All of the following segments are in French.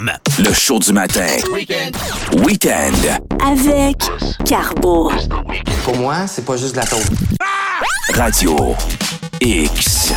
Le show du matin. Week-end. Avec Carbo. Pour moi, c'est pas juste de la taupe. Radio X.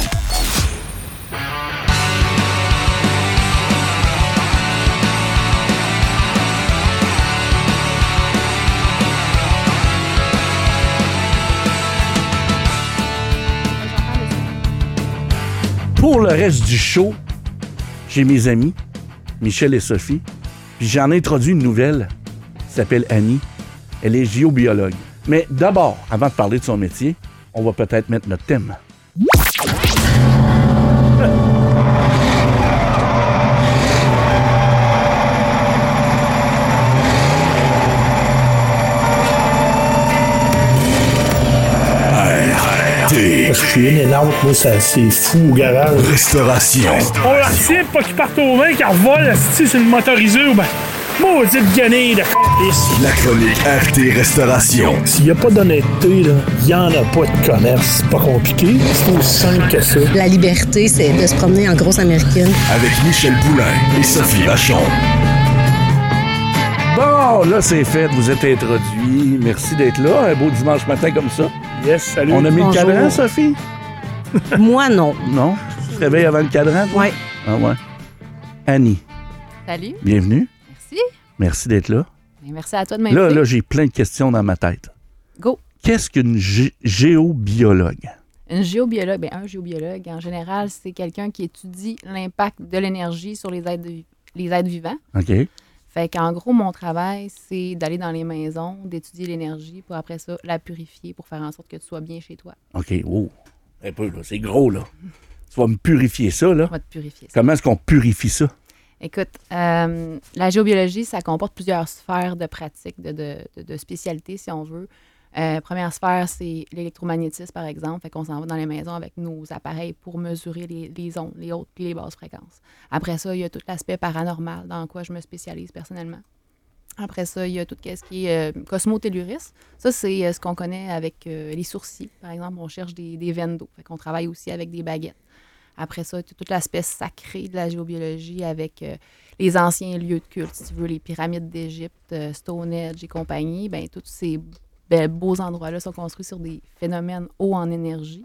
Pour le reste du show, j'ai mes amis, Michel et Sophie, puis j'en ai introduit une nouvelle qui s'appelle Annie. Elle est géobiologue. Mais d'abord, avant de parler de son métier, on va peut-être mettre notre thème. Parce que je suis énorme, moi, c'est fou au garage. Restauration. On leur cible pas qu'ils partent aux mains, qu'ils revolent sur le motorisé ou ben. Maudite guenille de c***. La chronique RT Restauration. S'il n'y a pas d'honnêteté, il n'y en a pas de commerce. C'est pas compliqué. C'est aussi simple que ça. La liberté, c'est de se promener en grosse américaine. Avec Michel Poulain et Sophie Vachon. Bon, là, c'est fait. Vous êtes introduits. Merci d'être là. Un beau dimanche matin comme ça. Yes, salut. On a mis Bonjour. le cadran, Sophie? Moi, non. Non? Tu te réveilles avant le cadran? toi? Ouais. Ah ouais. Annie, Salut, bienvenue. merci. Merci d'être là. Et merci à toi de m'inviter. Là, j'ai plein de questions dans ma tête. Go. Qu'est-ce qu'une géobiologue? Un géobiologue, un géobiologue, en général, c'est quelqu'un qui étudie l'impact de l'énergie sur les êtres vivants. OK. Fait qu'en gros, mon travail, c'est d'aller dans les maisons, d'étudier l'énergie pour après ça la purifier pour faire en sorte que tu sois bien chez toi. OK. Oh. Un peu, là. C'est gros, là. Tu vas me purifier ça, là. On va te purifier ça. Comment est-ce qu'on purifie ça? Écoute, la géobiologie, ça comporte plusieurs sphères de pratique, de spécialité, si on veut. Première sphère, c'est l'électromagnétisme, par exemple. Fait qu'on s'en va dans les maisons avec nos appareils pour mesurer les ondes, les hautes et les basses fréquences. Après ça, il y a tout l'aspect paranormal, dans quoi je me spécialise personnellement. Après ça, il y a tout ce qui est cosmotellurisme. Ça, c'est ce qu'on connaît avec les sourcils. Par exemple, on cherche des veines d'eau. Fait qu'on travaille aussi avec des baguettes. Après ça, tout l'aspect sacré de la géobiologie avec les anciens lieux de culte, si tu veux, les pyramides d'Égypte, Stonehenge et compagnie. Bien, tous ces beaux endroits-là sont construits sur des phénomènes hauts en énergie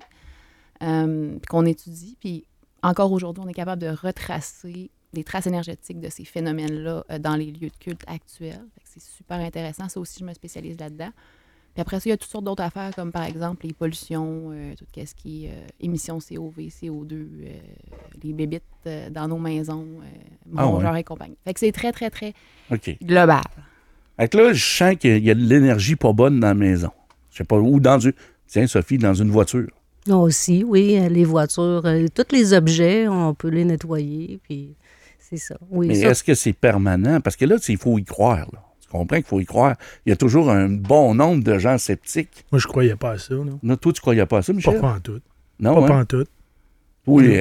qu'on étudie. Puis encore aujourd'hui, on est capable de retracer des traces énergétiques de ces phénomènes-là dans les lieux de culte actuels. Fait que c'est super intéressant. Ça aussi, je me spécialise là-dedans. Puis après ça, il y a toutes sortes d'autres affaires, comme par exemple les pollutions, tout ce qui est émissions COV, CO2, les bébites dans nos maisons, mangeurs et compagnie. Fait que c'est très, très, très OK. global. Fait que là, je sens qu'il y a de l'énergie pas bonne dans la maison. Je sais pas où, tiens, Sophie, dans une voiture. Nous aussi, oui. Les voitures, tous les objets, on peut les nettoyer, puis c'est ça. Oui, Mais ça. est-ce que c'est permanent? Parce que là, il faut y croire, là. Tu comprends qu'il faut y croire. Il y a toujours un bon nombre de gens sceptiques. Moi, je croyais pas à ça, non? Non, toi, tu croyais pas à ça, Michel? Pas en tout. Non, Pas hein? en tout. Oui,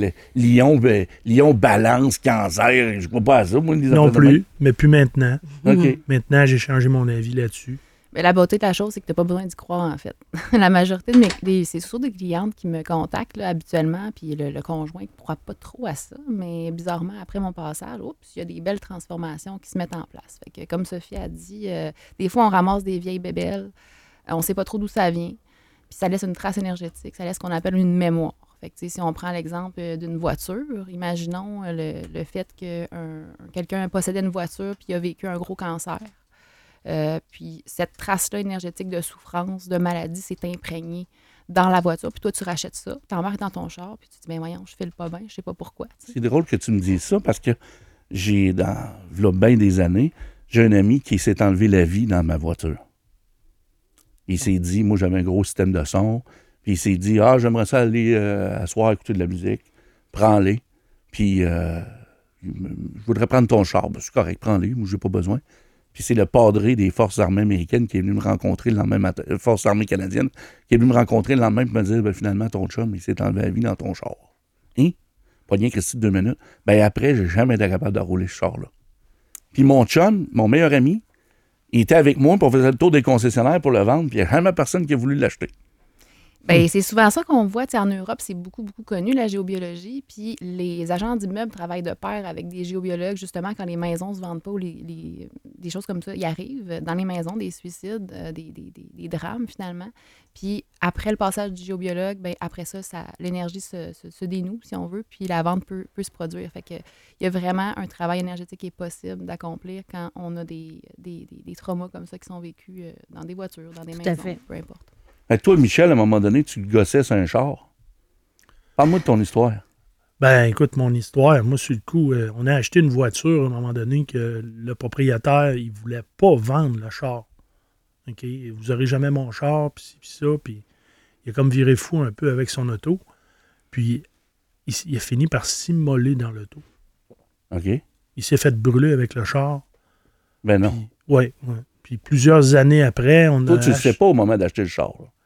Lion, balance, cancer, je crois pas à ça. Moi, les Non affaires de plus, mais plus maintenant. même. OK. Maintenant, j'ai changé mon avis là-dessus. Mais la beauté de la chose, c'est que tu n'as pas besoin d'y croire, en fait. La majorité de c'est surtout des clientes qui me contactent là, habituellement, puis le conjoint ne croit pas trop à ça, mais bizarrement, après mon passage, il y a des belles transformations qui se mettent en place. Fait que, comme Sophie a dit, des fois, on ramasse des vieilles bébelles, on ne sait pas trop d'où ça vient, puis ça laisse une trace énergétique, ça laisse ce qu'on appelle une mémoire. Fait que, si on prend l'exemple d'une voiture, imaginons le fait que quelqu'un possédait une voiture puis a vécu un gros cancer. Puis cette trace-là énergétique de souffrance, de maladie s'est imprégnée dans la voiture. Puis toi, tu rachètes ça, tu embarques dans ton char, puis tu te dis, ben voyons, je file pas bien, je sais pas pourquoi. T'sais. C'est drôle que tu me dises ça parce que là, bien des années, j'ai un ami qui s'est enlevé la vie dans ma voiture. Il s'est dit, moi, j'avais un gros système de son, puis il s'est dit, j'aimerais ça aller asseoir, écouter de la musique, prends-les, puis je voudrais prendre ton char. Ben, c'est correct, prends-les, moi, j'ai pas besoin. Puis c'est le padré des Forces armées américaines qui est venu me rencontrer le lendemain matin, Forces armées canadiennes, qui est venu me rencontrer le lendemain et me dire, finalement, ton chum, il s'est enlevé la vie dans ton char. Hein? Pas bien Christy de 2 minutes. Ben après, j'ai jamais été capable de rouler ce char-là. Puis mon chum, mon meilleur ami, il était avec moi, puis on faisait le tour des concessionnaires pour le vendre, puis il n'y a jamais personne qui a voulu l'acheter. Ben, c'est souvent ça qu'on voit. En Europe, c'est beaucoup, beaucoup connu, la géobiologie. Puis les agents d'immeubles travaillent de pair avec des géobiologues, justement, quand les maisons ne se vendent pas ou des choses comme ça. Il arrive dans les maisons des suicides, des drames, finalement. Puis après le passage du géobiologue, ben, après ça, l'énergie se dénoue, si on veut, puis la vente peut se produire. Fait que il y a vraiment un travail énergétique qui est possible d'accomplir quand on a des traumas comme ça qui sont vécus dans des voitures, dans des Tout maisons, à fait. peu importe. Fait que toi, Michel, à un moment donné, tu te gossais sur un char. Parle-moi de ton histoire. Ben, écoute, mon histoire, moi, sur le coup, on a acheté une voiture à un moment donné que le propriétaire, il voulait pas vendre le char. OK? Vous aurez jamais mon char, puis ça, puis il a comme viré fou un peu avec son auto. Puis, il a fini par s'immoler dans l'auto. OK? Il s'est fait brûler avec le char. Ben non. Oui. Puis, plusieurs années après, on Toi, a... tu le sais pas au moment d'acheter le char. Là.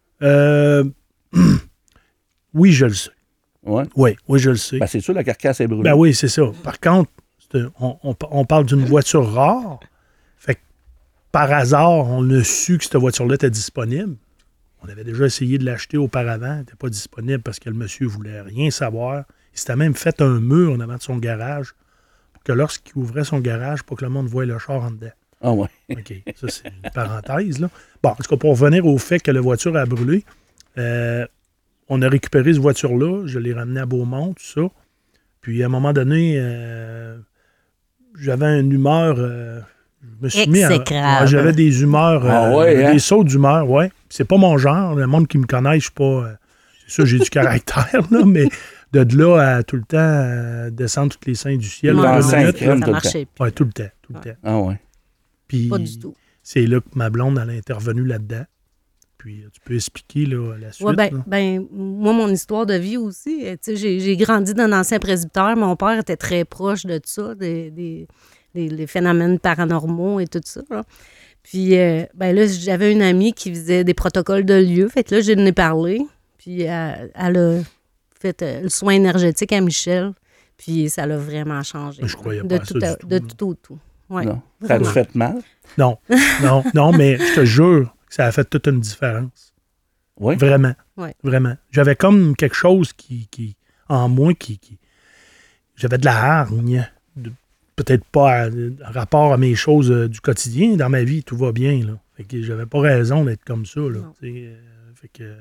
Oui, je le sais. Ouais? Oui, je le sais. Ben, c'est sûr, la carcasse est brûlée. Ben oui, c'est ça. Par contre, on parle d'une voiture rare. Fait que par hasard, on a su que cette voiture-là était disponible. On avait déjà essayé de l'acheter auparavant. Elle n'était pas disponible parce que le monsieur ne voulait rien savoir. Il s'était même fait un mur en avant de son garage pour que lorsqu'il ouvrait son garage, pour que le monde voie le char en dedans. Ah ouais. OK, ça, c'est une parenthèse, là. Bon, en tout cas, pour revenir au fait que la voiture a brûlé, on a récupéré cette voiture-là, je l'ai ramenée à Beaumont, tout ça. Puis, à un moment donné, j'avais une humeur... je me suis mis Exécrable. j'avais des humeurs... des sauts d'humeur, ouais. C'est pas mon genre. Le monde qui me connaît, je suis pas... c'est sûr, j'ai du caractère, là, mais de là à tout le temps descendre toutes les seins du ciel. Dans dans le la sein minute, crème, là. tout le marchait temps. plus. Ouais, tout le temps, tout le temps. Ah ouais. Puis, Pas du tout. c'est là que ma blonde, elle a intervenu là-dedans. Puis, tu peux expliquer là, la suite. Ouais, là. moi, mon histoire de vie aussi, tu sais, j'ai grandi dans un ancien presbytère. Mon père était très proche de ça, des phénomènes paranormaux et tout ça. Là. Puis, là, j'avais une amie qui faisait des protocoles de lieu. Fait que là, j'en ai parlé. Puis, elle a fait le soin énergétique à Michel. Puis, ça l'a vraiment changé. Mais je croyais de pas à ça tout, du à- tout, de là. tout au tout. Ouais, Non. Ça a-tu vraiment. fait mal? Non, mais je te jure que ça a fait toute une différence. Oui. Vraiment. Ouais. Vraiment. J'avais comme quelque chose qui en moi qui j'avais de la hargne. Peut-être pas en rapport à mes choses du quotidien. Dans ma vie, tout va bien. Là. Fait que j'avais pas raison d'être comme ça. Là, fait que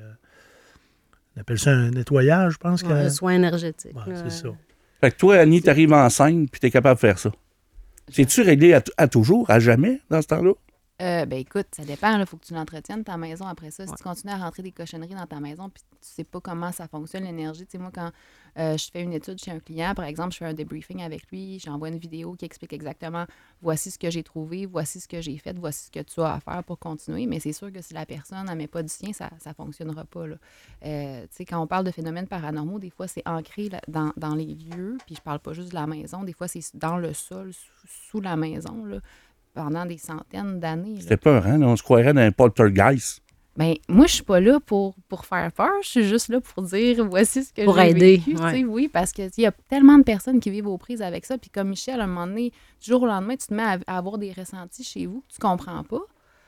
on appelle ça un nettoyage, je pense. Ouais, le soin énergétique. Ouais, là. c'est ça. Fait que toi, Annie, t'arrives enceinte puis t'es capable de faire ça. C'est-tu réglé à toujours, à jamais, dans ce temps-là? Ben écoute, ça dépend. Il faut que tu l'entretiennes, ta maison, après ça. Si tu continues à rentrer des cochonneries dans ta maison puis tu sais pas comment ça fonctionne, l'énergie. Tu sais, moi, quand je fais une étude chez un client, par exemple, je fais un débriefing avec lui, j'envoie une vidéo qui explique exactement voici ce que j'ai trouvé, voici ce que j'ai fait, voici ce que tu as à faire pour continuer. Mais c'est sûr que si la personne ne met pas du sien, ça ne fonctionnera pas. Là. Tu sais, quand on parle de phénomènes paranormaux, des fois, c'est ancré dans les lieux. Puis je parle pas juste de la maison. Des fois, c'est dans le sol, sous la maison, là, pendant des centaines d'années. Là. C'était peur, hein? On se croirait dans un poltergeist. Ben, moi, je suis pas là pour faire peur. Je suis juste là pour dire voici ce que Pour j'ai aider, vécu. ouais. Tu sais, oui, parce qu'il y a tellement de personnes qui vivent aux prises avec ça. Puis comme Michel, à un moment donné, du jour au lendemain, tu te mets à avoir des ressentis chez vous que tu comprends pas.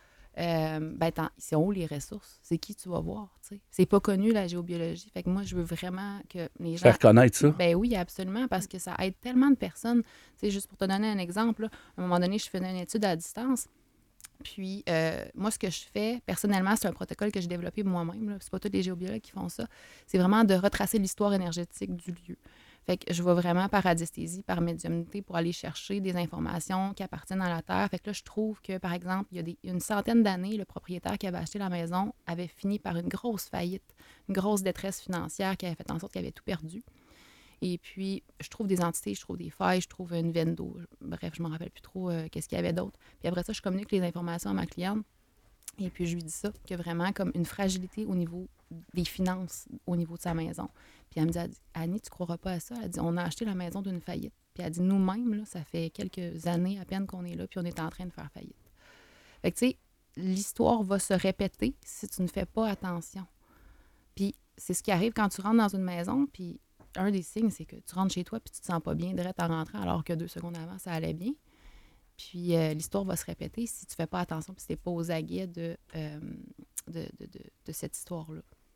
C'est où les ressources? C'est qui tu vas voir? Tu sais? C'est pas connu, la géobiologie. Fait que moi, je veux vraiment que les gens... Faire connaître ça. Ben oui, absolument, parce que ça aide tellement de personnes. Tu sais, juste pour te donner un exemple, là, à un moment donné, je faisais une étude à distance. Puis, moi, ce que je fais, personnellement, c'est un protocole que j'ai développé moi-même. Là. C'est pas tous les géobiologues qui font ça. C'est vraiment de retracer l'histoire énergétique du lieu. Fait que je vais vraiment par radiesthésie, par médiumnité pour aller chercher des informations qui appartiennent à la Terre. Fait que là, je trouve que, par exemple, il y a une centaine d'années, le propriétaire qui avait acheté la maison avait fini par une grosse faillite, une grosse détresse financière qui avait fait en sorte qu'il avait tout perdu. Et puis, je trouve des entités, je trouve des failles, je trouve une veine d'eau. Bref, je ne me rappelle plus trop qu'est-ce qu'il y avait d'autre. Puis après ça, je communique les informations à ma cliente. Et puis, je lui dis ça, qu'il y a vraiment comme une fragilité au niveau des finances, au niveau de sa maison. Puis elle me dit, Annie, tu ne croiras pas à ça. Elle dit, on a acheté la maison d'une faillite. Puis elle dit, nous-mêmes, là, ça fait quelques années à peine qu'on est là, puis on est en train de faire faillite. Fait que, tu sais, l'histoire va se répéter si tu ne fais pas attention. Puis c'est ce qui arrive quand tu rentres dans une maison, puis un des signes, c'est que tu rentres chez toi puis tu te sens pas bien direct en rentrant, alors que 2 secondes avant, ça allait bien. Puis l'histoire va se répéter si tu fais pas attention puis si tu n'es pas aux aguets de cette histoire-là.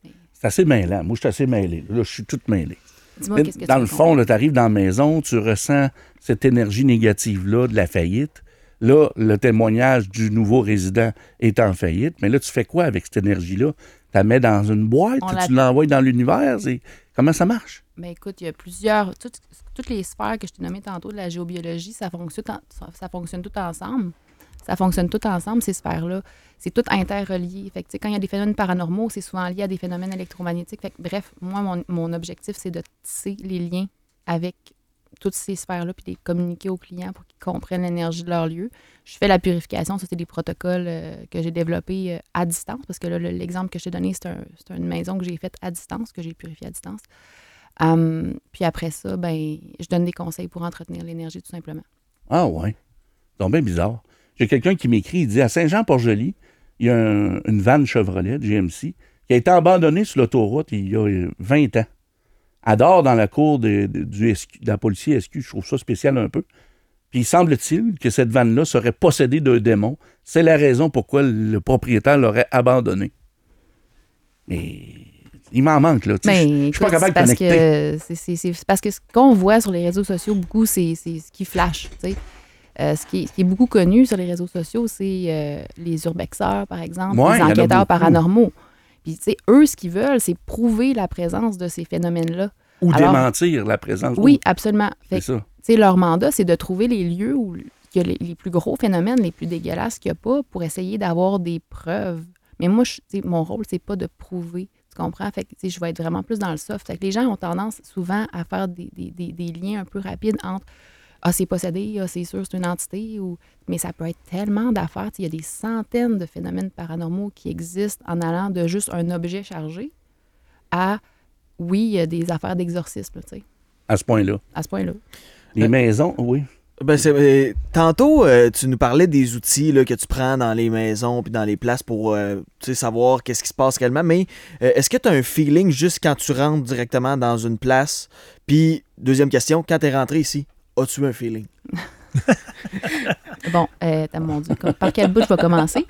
C'est assez mêlant. Moi, je suis assez mêlé. Là, je suis toute mêlée. Dis-moi, qu'est-ce que Dans tu le veux fond, tu arrives dans la maison, tu ressens cette énergie négative-là de la faillite. Là, le témoignage du nouveau résident est en faillite. Mais là, tu fais quoi avec cette énergie-là? Tu la mets dans une boîte? Tu l'envoies dans l'univers? Comment ça marche? Bien, écoute, il y a plusieurs... Toutes les sphères que je t'ai nommées tantôt de la géobiologie, ça fonctionne tout ensemble. Ça fonctionne tout ensemble, ces sphères-là. C'est tout interrelié. Fait que, quand il y a des phénomènes paranormaux, c'est souvent lié à des phénomènes électromagnétiques. Fait que, bref, moi, mon objectif, c'est de tisser les liens avec toutes ces sphères-là puis de les communiquer aux clients pour qu'ils comprennent l'énergie de leur lieu. Je fais la purification. Ça, c'est des protocoles que j'ai développés à distance parce que là, l'exemple que je t'ai donné, c'est une maison que j'ai faite à distance, que j'ai purifiée à distance. Puis après ça, ben, je donne des conseils pour entretenir l'énergie, tout simplement. Ah ouais. C'est bien bizarre. J'ai quelqu'un qui m'écrit, il dit à Saint-Jean-Port-Joli, il y a une vanne Chevrolet de GMC qui a été abandonnée sur l'autoroute il y a 20 ans. Elle dort dans la cour de la police SQ. Je trouve ça spécial un peu. Puis il semble-t-il que cette vanne-là serait possédée d'un démon. C'est la raison pourquoi le propriétaire l'aurait abandonnée. Mais il m'en manque, là. Je suis pas capable de connecter. C'est parce que ce qu'on voit sur les réseaux sociaux, beaucoup, c'est ce qui flash, tu sais. Ce qui est beaucoup connu sur les réseaux sociaux, c'est les urbexeurs, par exemple, les enquêteurs paranormaux. Puis, tu sais, eux, ce qu'ils veulent, c'est prouver la présence de ces phénomènes-là. Ou démentir la présence. Oui, absolument. Fait c'est ça. Tu sais, leur mandat, c'est de trouver les lieux où il y a les plus gros phénomènes, les plus dégueulasses qu'il n'y a pas, pour essayer d'avoir des preuves. Mais moi, mon rôle, c'est pas de prouver. Tu comprends? Fait que, je vais être vraiment plus dans le soft. Fait que les gens ont tendance souvent à faire des liens un peu rapides entre c'est possédé, c'est sûr, c'est une entité. Mais ça peut être tellement d'affaires. Il y a des centaines de phénomènes paranormaux qui existent en allant de juste un objet chargé à, oui, il y a des affaires d'exorcisme. Tu sais. À ce point-là. À ce point-là. Les maisons, oui. Ben tantôt, tu nous parlais des outils là, que tu prends dans les maisons puis dans les places pour savoir qu'est-ce qui se passe réellement. Mais est-ce que tu as un feeling juste quand tu rentres directement dans une place? Puis, deuxième question, quand tu es rentré ici, as-tu un feeling? Bon, mon Dieu, par quel bout je vais commencer?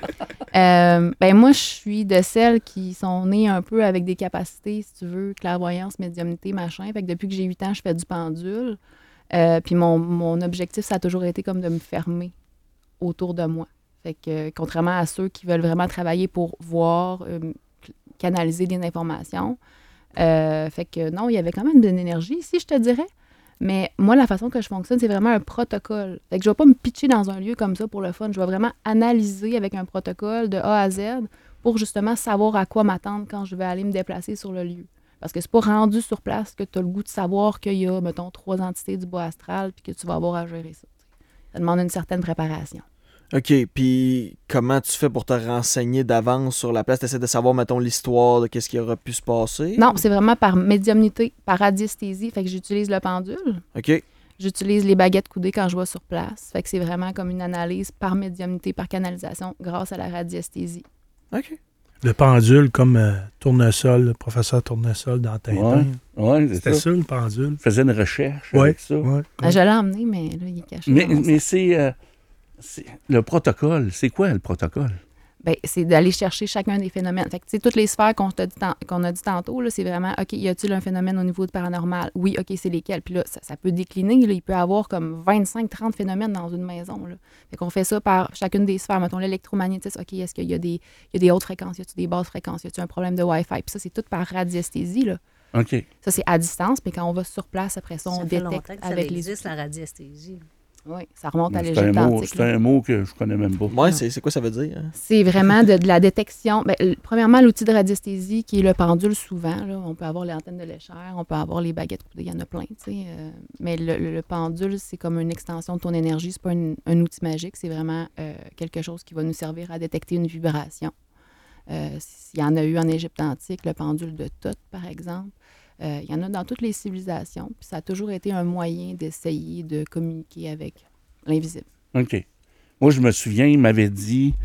Moi, je suis de celles qui sont nées un peu avec des capacités, si tu veux, clairvoyance, médiumnité, machin. Fait que depuis que j'ai 8 ans, je fais du pendule. Puis mon objectif, ça a toujours été comme de me fermer autour de moi. Fait que, contrairement à ceux qui veulent vraiment travailler pour voir, canaliser des informations, fait que non, il y avait quand même de l'énergie ici, je te dirais. Mais moi, la façon que je fonctionne, c'est vraiment un protocole. Fait que je ne vais pas me pitcher dans un lieu comme ça pour le fun. Je vais vraiment analyser avec un protocole de A à Z pour justement savoir à quoi m'attendre quand je vais aller me déplacer sur le lieu. Parce que c'est pas rendu sur place que tu as le goût de savoir qu'il y a, mettons, 3 entités du bas astral puis que tu vas avoir à gérer ça. Ça demande une certaine préparation. OK. Puis comment tu fais pour te renseigner d'avance sur la place? Tu essaies de savoir, mettons, l'histoire de qu'est-ce qui aurait pu se passer? Non, c'est vraiment par médiumnité, par radiesthésie. Fait que j'utilise le pendule. OK. J'utilise les baguettes coudées quand je vais sur place. Fait que c'est vraiment comme une analyse par médiumnité, par canalisation, grâce à la radiesthésie. OK. Le pendule comme Tournesol, le professeur Tournesol dans Tintin. Ouais, c'était ça, le pendule. Il faisait une recherche avec ça. Ouais. Je l'ai emmené, mais là, il est caché. Mais c'est le protocole. C'est quoi le protocole? Bien, c'est d'aller chercher chacun des phénomènes. Fait que, tu sais, toutes les sphères qu'on a dit tantôt, là, c'est vraiment, OK, y a-t-il un phénomène au niveau du paranormal? Oui, OK, c'est lesquels? Puis là, ça peut décliner. Là, il peut y avoir comme 25-30 phénomènes dans une maison. Là. Fait qu'on fait ça par chacune des sphères. Mettons l'électromagnétisme. OK, est-ce qu'il y a des hautes fréquences? Y a-t-il des basses fréquences? Y a-t-il un problème de Wi-Fi? Puis ça, c'est tout par radiesthésie, là. OK. Ça, c'est à distance, mais quand on va sur place, après ça, on détecte avec les... Ça existe, la radiesthésie. Oui, ça remonte à C'est l'Égypte antique. C'est un mot que je connais même pas. Oui, c'est quoi ça veut dire? Hein? C'est vraiment de la détection. Bien, premièrement, l'outil de radiesthésie qui est le pendule souvent. Là, on peut avoir les antennes de léchère, on peut avoir les baguettes coudées, il y en a plein. Mais le pendule, c'est comme une extension de ton énergie. C'est pas un outil magique, c'est vraiment quelque chose qui va nous servir à détecter une vibration. Il y en a eu en Égypte antique, le pendule de Thoth, par exemple. Il y en a dans toutes les civilisations. Puis ça a toujours été un moyen d'essayer de communiquer avec l'invisible. OK. Moi, je me souviens, il m'avait dit,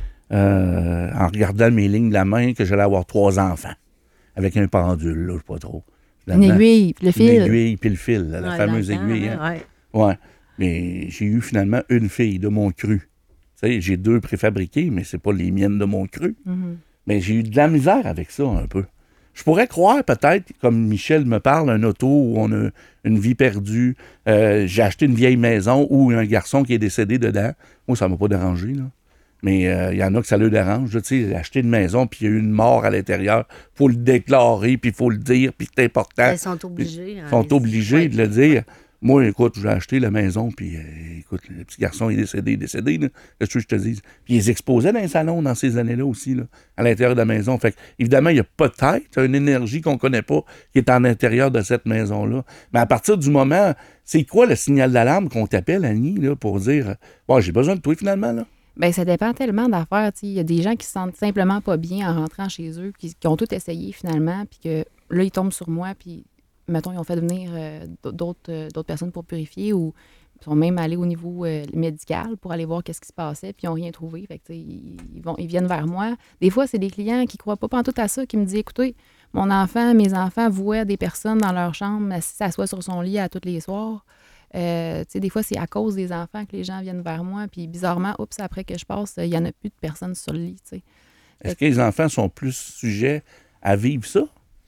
en regardant mes lignes de la main, que j'allais avoir 3 enfants. Avec un pendule, là, je sais pas trop. Une aiguille, puis le fil. Une aiguille, puis le fil, la fameuse aiguille. Hein? Ouais. Mais j'ai eu finalement une fille de mon cru. Tu sais, j'ai 2 préfabriquées, mais c'est pas les miennes de mon cru. Mm-hmm. Mais j'ai eu de la misère avec ça, un peu. Je pourrais croire peut-être, comme Michel me parle, un auto où on a une vie perdue, j'ai acheté une vieille maison où un garçon qui est décédé dedans. Moi, ça ne m'a pas dérangé, là. Mais il y en a que ça le dérange. Tu sais, acheter une maison, puis il y a eu une mort à l'intérieur. Il faut le déclarer, puis il faut le dire, puis c'est important. Ils sont obligés. Ils sont obligés de le dire. Moi, écoute, j'ai acheté la maison, puis écoute, le petit garçon est décédé, là. Qu'est-ce que je te dis? Puis ils exposaient dans les salons dans ces années-là aussi, là, à l'intérieur de la maison. Fait que, évidemment, il y a peut-être une énergie qu'on ne connaît pas qui est en l'intérieur de cette maison-là. Mais à partir du moment, c'est quoi le signal d'alarme qu'on t'appelle, Annie, là, pour dire bon, j'ai besoin de toi finalement, là? Bien, ça dépend tellement d'affaires. Il y a des gens qui se sentent simplement pas bien en rentrant chez eux, qui ont tout essayé finalement, puis que là, ils tombent sur moi, puis mettons, ils ont fait venir d'autres personnes pour purifier ou sont même allés au niveau médical pour aller voir qu'est-ce qui se passait, puis ils n'ont rien trouvé. Fait que, ils viennent vers moi. Des fois, c'est des clients qui ne croient pas pantoute à ça, qui me disent, écoutez, mes enfants voient des personnes dans leur chambre, s'assoient sur son lit à tous les soirs. Des fois, c'est à cause des enfants que les gens viennent vers moi, puis bizarrement, après que je passe, il n'y en a plus de personnes sur le lit. T'sais. Est-ce que les enfants sont plus sujets à vivre ça?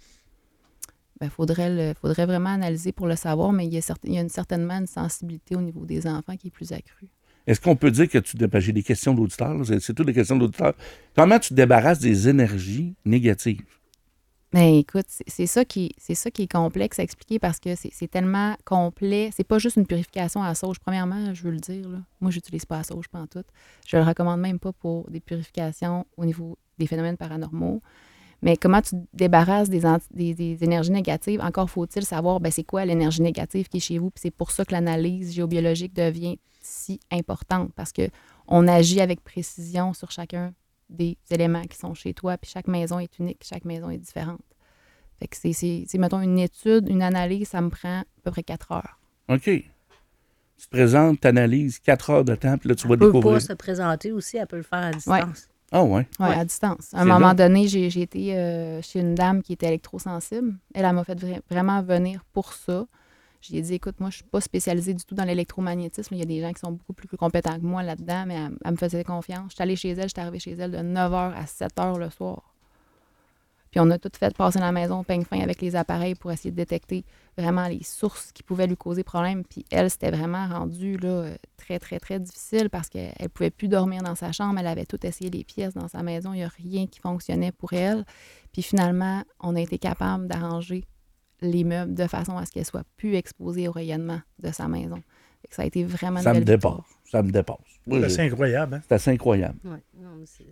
Il faudrait vraiment analyser pour le savoir, mais il y a certainement une sensibilité au niveau des enfants qui est plus accrue. Est-ce qu'on peut dire que j'ai des questions d'auditeurs, là, c'est toutes des questions d'auditeurs. Comment tu te débarrasses des énergies négatives? Bien, écoute, c'est ça qui est complexe à expliquer parce que c'est tellement complet. C'est pas juste une purification à sauge. Premièrement, je veux le dire, là, moi, je n'utilise pas à sauge pantoute. Je le recommande même pas pour des purifications au niveau des phénomènes paranormaux. Mais comment tu te débarrasses des énergies négatives? Encore faut-il savoir c'est quoi l'énergie négative qui est chez vous. Puis c'est pour ça que l'analyse géobiologique devient si importante parce qu'on agit avec précision sur chacun des éléments qui sont chez toi, puis chaque maison est unique, chaque maison est différente. Fait que c'est mettons, une étude, une analyse, ça me prend à peu près 4 heures. OK. Tu te présentes, tu analyses 4 heures de temps, puis là, tu vas découvrir. Elle peut pas se présenter aussi, elle peut le faire à distance. Ouais. Ah ouais? Oui, à distance. À un moment donné, j'ai été chez une dame qui était électrosensible. Elle m'a fait vraiment venir pour ça. J'ai dit, écoute, moi, je ne suis pas spécialisée du tout dans l'électromagnétisme. Il y a des gens qui sont beaucoup plus compétents que moi là-dedans, mais elle me faisait confiance. Je suis allée chez elle, je suis arrivée chez elle de 9h à 7h le soir. Puis on a tout fait passer dans la maison au peigne fin avec les appareils pour essayer de détecter vraiment les sources qui pouvaient lui causer problème. Puis elle, c'était vraiment rendu là, très, très, très difficile parce qu'elle ne pouvait plus dormir dans sa chambre. Elle avait tout essayé les pièces dans sa maison. Il n'y a rien qui fonctionnait pour elle. Puis finalement, on a été capable d'arranger les meubles de façon à ce qu'elles soient plus exposées au rayonnement de sa maison. Fait que ça a été vraiment une belle victoire. Ça me dépasse. C'est assez incroyable. Hein? C'est assez incroyable. Ouais. Non, mais c'est...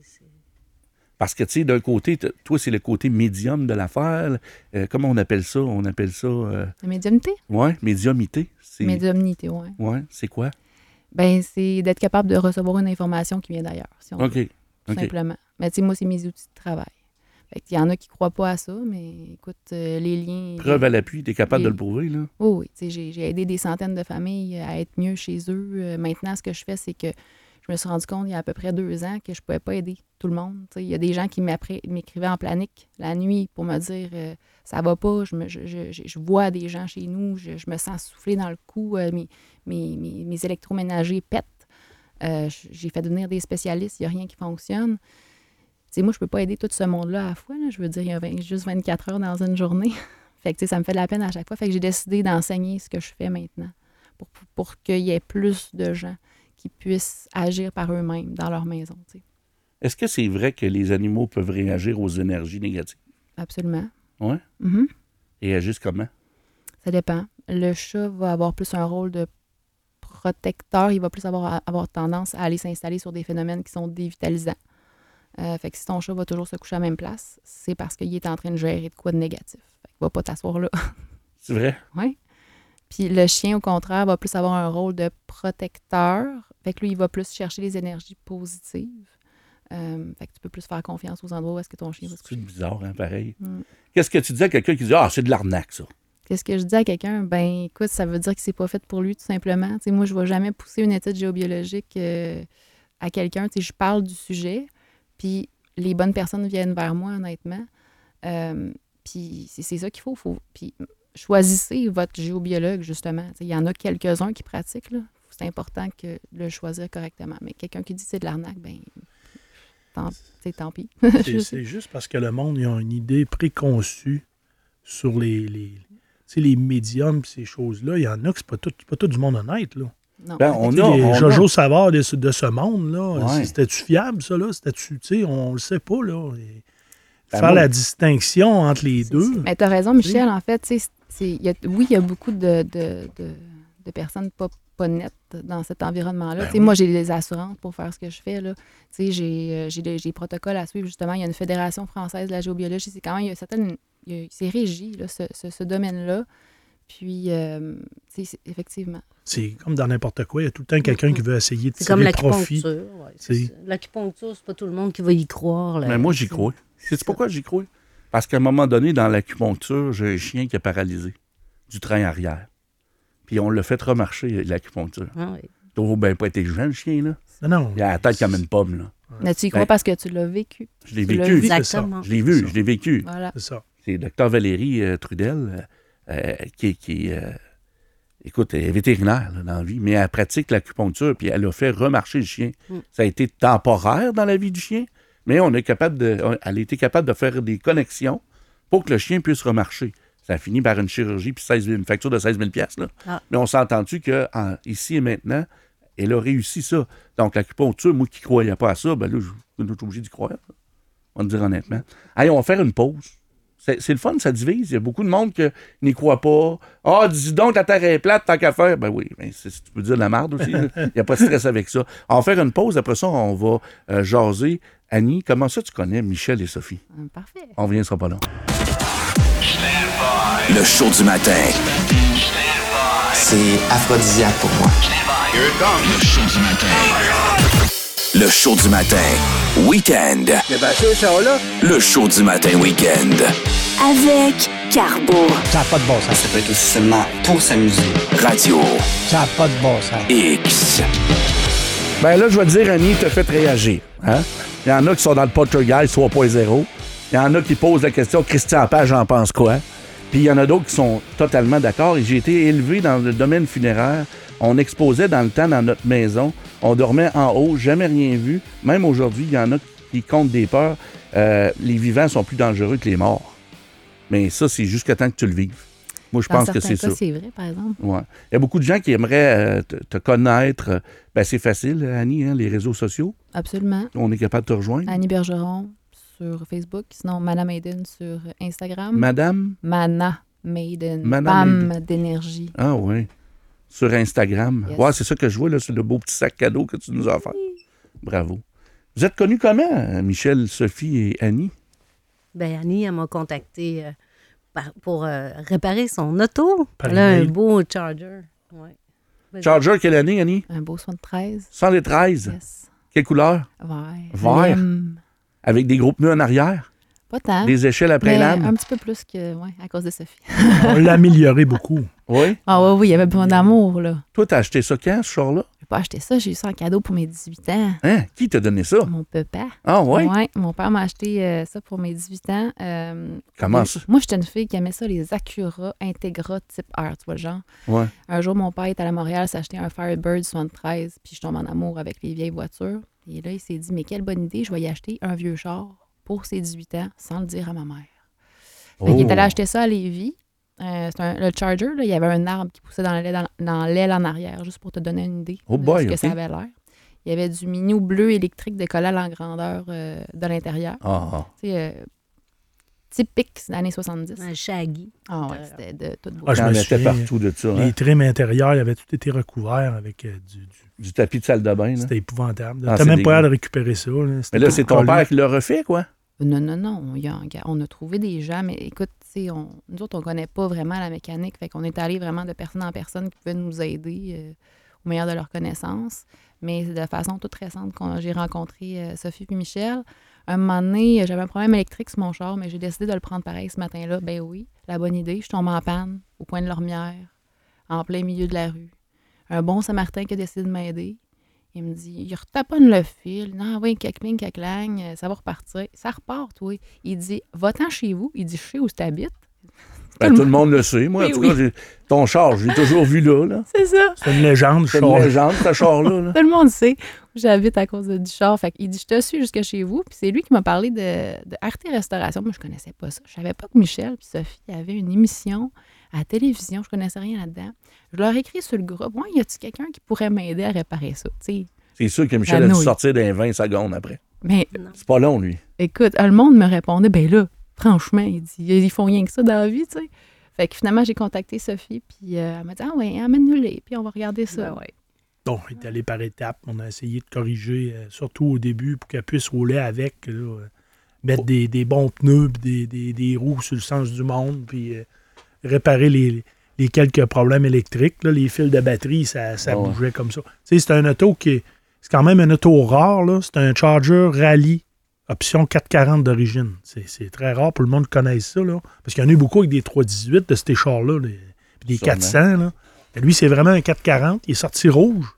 Parce que, tu sais, d'un côté, toi, c'est le côté médium de l'affaire. Comment on appelle ça? La médiumnité? Oui, médiumité. Médiumnité, oui. Oui, c'est quoi? Bien, c'est d'être capable de recevoir une information qui vient d'ailleurs, si on veut, tout simplement. Mais tu sais, moi, c'est mes outils de travail. Fait qu'il y en a qui ne croient pas à ça, mais écoute, les liens... Preuve à l'appui, tu es capable de le prouver, là? Oui. J'ai aidé des centaines de familles à être mieux chez eux. Maintenant, ce que je fais, c'est que je me suis rendu compte il y a à peu près 2 ans que je ne pouvais pas aider tout le monde. Il y a des gens qui m'écrivaient en panique la nuit pour me dire ça va pas, je vois des gens chez nous, je me sens souffler dans le cou, mes électroménagers pètent. J'ai fait venir des spécialistes, il n'y a rien qui fonctionne. T'sais, moi, je peux pas aider tout ce monde-là à la fois. Là. Je veux dire, il y a juste 24 heures dans une journée. Fait que ça me fait de la peine à chaque fois. Fait que j'ai décidé d'enseigner ce que je fais maintenant pour qu'il y ait plus de gens qui puissent agir par eux-mêmes dans leur maison. T'sais. Est-ce que c'est vrai que les animaux peuvent réagir aux énergies négatives? Absolument. Oui? Mm-hmm. Et agissent comment? Ça dépend. Le chat va avoir plus un rôle de protecteur. Il va plus avoir tendance à aller s'installer sur des phénomènes qui sont dévitalisants. Fait que si ton chat va toujours se coucher à la même place, c'est parce qu'il est en train de gérer de quoi de négatif. Fait qu'il va pas t'asseoir là. C'est vrai? Oui. Puis le chien, au contraire, va plus avoir un rôle de protecteur. Fait que lui, il va plus chercher les énergies positives. Fait que tu peux plus faire confiance aux endroits où est-ce que ton chien va se coucher. C'est bizarre, hein, pareil. Mm. Qu'est-ce que tu dis à quelqu'un qui dit « Ah, c'est de l'arnaque, ça! » Qu'est-ce que je dis à quelqu'un? Ben, écoute, ça veut dire que c'est pas fait pour lui, tout simplement. T'sais, moi, je ne vais jamais pousser une étude géobiologique à quelqu'un. T'sais, je parle du sujet. Puis les bonnes personnes viennent vers moi, honnêtement. Puis c'est ça qu'il faut. Puis choisissez votre géobiologue, justement. Il y en a quelques-uns qui pratiquent. Là. C'est important de le choisir correctement. Mais quelqu'un qui dit que c'est de l'arnaque, ben tant pis. C'est juste parce que le monde, ils ont une idée préconçue sur les médiums et ces choses-là. Il y en a que c'est pas tout du monde honnête, là. Non. Ben, Les Jojo Savard de ce monde-là, Ouais. c'était-tu fiable, ça, là? C'était-tu, tu sais, on le sait pas, là. Et Ben, faire moi- la distinction entre les deux. Mais tu as raison, Michel. En fait, tu sais, il y a beaucoup de personnes pas nettes dans cet environnement-là. Tu sais, moi, j'ai des assurances pour faire ce que je fais. Là. Tu sais, j'ai des protocoles à suivre, justement. Il y a une fédération française de la géobiologie. C'est quand même, c'est régi, là, ce domaine-là. Puis, tu sais, effectivement. C'est comme dans n'importe quoi. Il y a tout le temps quelqu'un qui veut essayer de C'est comme tirer profit. l'acupuncture. Ouais, l'acupuncture, c'est pas tout le monde qui va y croire. Là. Mais moi, j'y crois. Sais-tu pourquoi j'y crois? Parce qu'à un moment donné, dans l'acupuncture, j'ai un chien qui est paralysé du train arrière. Puis on l'a fait remarcher, l'acupuncture. Ah, oui. Il doit bien pas intelligent, le chien, là. Non. Il a la tête comme une pomme, là. Mais tu y crois Ben, parce que tu l'as vécu. Je l'ai Tu l'as vécu. vu. Exactement. Je l'ai vu, je l'ai vécu. Voilà. C'est ça. C'est le docteur Valérie Trudel, qui écoute, elle est vétérinaire là, dans la vie, mais elle pratique l'acupuncture, puis elle a fait remarcher le chien. Ça a été temporaire dans la vie du chien, mais elle a été capable de faire des connexions pour que le chien puisse remarcher. Ça a fini par une chirurgie, puis une facture de 16 000 $. Là. Ah. Mais on s'est entendu qu'ici et maintenant, elle a réussi ça. Donc, l'acupuncture, moi qui ne croyais pas à ça, ben là, je suis obligé d'y croire. On va le dire honnêtement. Allez, on va faire une pause. C'est le fun, ça divise. Il y a beaucoup de monde qui n'y croit pas. Ah, dis donc, la terre est plate, tant qu'à faire. Ben oui, ben tu peux dire de la merde aussi. Il n'y a pas de stress avec ça. On va faire une pause. Après ça, on va jaser. Annie, comment ça tu connais Michel et Sophie? Parfait. On revient, ce sera pas long. Le show du matin. C'est aphrodisiaque pour moi. Le show du matin. Le show du matin. Week-end. Le show du matin week-end. Avec Carbo. Ça n'a pas de bon sens. Ça peut être aussi seulement pour s'amuser. Radio Ça n'a pas de bon sens. X. Ben là, je vais te dire, Annie, te fait réagir. Hein? Il y en a qui sont dans le Poltergeist 3.0. Il y en a qui posent la question, Christian Page en pense quoi? Puis il y en a d'autres qui sont totalement d'accord. Et j'ai été élevé dans le domaine funéraire. On exposait dans le temps dans notre maison. On dormait en haut, jamais rien vu. Même aujourd'hui, il y en a qui comptent des peurs. Les vivants sont plus dangereux que les morts. Mais ça, c'est jusqu'à temps que tu le vives. Moi, je pense que c'est ça. C'est vrai, par exemple. Ouais. Il y a beaucoup de gens qui aimeraient te connaître. Ben, c'est facile, Annie, hein, les réseaux sociaux. Absolument. On est capable de te rejoindre. Annie Bergeron sur Facebook. Sinon, Mana Maiden sur Instagram. Madame? Mana Maiden. Mana Pam Maiden. d'énergie. Ah oui. Sur Instagram. Yes. Ouais, c'est ça que je vois, là, c'est le beau petit sac cadeau que tu nous as offert. Bravo. Vous êtes connus comment, Michel, Sophie et Annie? Ben, Annie, elle m'a contacté pour réparer son auto. Par Elle a un email. beau Charger. Ouais. Vas-y. Charger, quelle année, Annie? Un beau 73. 113. Yes. Quelle couleur? Vert. Vert. Lime. Avec des gros pneus en arrière? Pas tant. Des échelles après mais lame? un petit peu plus que, ouais, à cause de Sophie. On l'a amélioré beaucoup. Oui? Ah oui, il y avait besoin d'amour, là. Toi, t'as acheté ça quand, ce char-là? J'ai pas acheté ça, j'ai eu ça en cadeau pour mes 18 ans. Hein? Qui t'a donné ça? Mon papa. Ah oui? Ouais, mon père m'a acheté ça pour mes 18 ans. Comment ça? Moi, j'étais une fille qui aimait ça, les Acura Integra type R, tu vois le genre. Ouais. Un jour, mon père est allé à Montréal s'acheter un Firebird 73, puis je tombe en amour avec les vieilles voitures. Et là, il s'est dit, mais quelle bonne idée, je vais y acheter un vieux char pour ses 18 ans sans le dire à ma mère. Fait qu'il est allé acheter ça à Lévis. Le Charger, là, il y avait un arbre qui poussait dans l'aile en arrière, juste pour te donner une idée Oh de boy, ce que ok. ça avait l'air. Il y avait du minou bleu électrique de collal en grandeur de l'intérieur. Ah, Tu sais, typique des années 70. Un Shaggy. Ah ouais, c'était de toute beauté. Ah, je j'en me étais souviens, partout de ça. Hein? Les trims intérieurs, ils avaient tout été recouverts avec Du tapis de salle de bain. Là. C'était épouvantable. Ah, T'as c'est même pas dégueu. l'air de récupérer ça. Là. Mais là, c'est ton père qui l'a refait, quoi? Non. On a trouvé des gens, mais écoute, nous autres, on connaît pas vraiment la mécanique. Fait qu'on est allé vraiment de personne en personne qui pouvaient nous aider au meilleur de leurs connaissances. Mais de façon toute récente, quand j'ai rencontré Sophie et Michel, un moment donné, j'avais un problème électrique sur mon char, mais j'ai décidé de le prendre pareil ce matin-là. Ben oui, la bonne idée. Je tombe en panne au coin de l'Ormière, en plein milieu de la rue. Un bon Samaritain qui a décidé de m'aider. Il me dit, il retaponne le fil. Non, oui, cac-cling, cac-lang, ça va repartir. Ça repart, oui. Il dit, va-t'en chez vous. Il dit, je sais où tu habites. Ben, tout le monde le sait. Moi, en tout cas, ton char, je l'ai toujours vu là. C'est ça. C'est une légende, C'est une légende, ce char-là. Là. Tout le monde sait où j'habite à cause du char. Fait qu'il dit, je te suis jusqu'à chez vous. Puis c'est lui qui m'a parlé de RT Restauration. Moi, je connaissais pas ça. Je savais pas que Michel puis Sophie avaient une émission à la télévision. Je connaissais rien là-dedans. Je leur ai écrit sur le groupe, « y a-t-il quelqu'un qui pourrait m'aider à réparer ça? » C'est sûr que Michel a dû sortir dans 20 secondes après. Mais c'est pas long, lui. Écoute, le monde me répondait, ben là, franchement, il dit, ils font rien que ça dans la vie, tu sais. Fait que finalement, j'ai contacté Sophie, puis elle m'a dit, ah ouais, amène-nous-les, puis on va regarder ça. Ouais. Bon, on est allé par étapes. On a essayé de corriger, surtout au début, pour qu'elle puisse rouler avec, là, mettre des bons pneus, puis des roues sur le sens du monde, puis réparer les quelques problèmes électriques. Là, les fils de batterie, ça bougeait comme ça. Tu sais, c'est un auto c'est quand même un auto rare. Là. C'est un Charger Rally, option 440 d'origine. C'est très rare pour le monde qui connaisse ça. Là. Parce qu'il y en a eu beaucoup avec des 318 de ces chars-là, des 400. Là. Et lui, c'est vraiment un 440. Il est sorti rouge.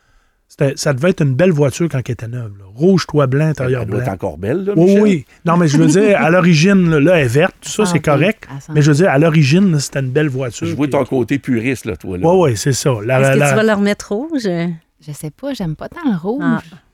Ça devait être une belle voiture quand elle était neuve. Là. Rouge, toit blanc, intérieur blanc. Elle doit être encore belle, là, Oui, Michel. oui. Non, mais je veux dire, à l'origine, là, elle est verte, tout ça, c'est correct. Mais je veux dire, à l'origine, là, c'était une belle voiture. Je vois ton côté puriste, là, toi. Oui, oui, c'est ça. Est-ce que tu vas leur mettre rouge? Je sais pas, j'aime pas tant le rouge.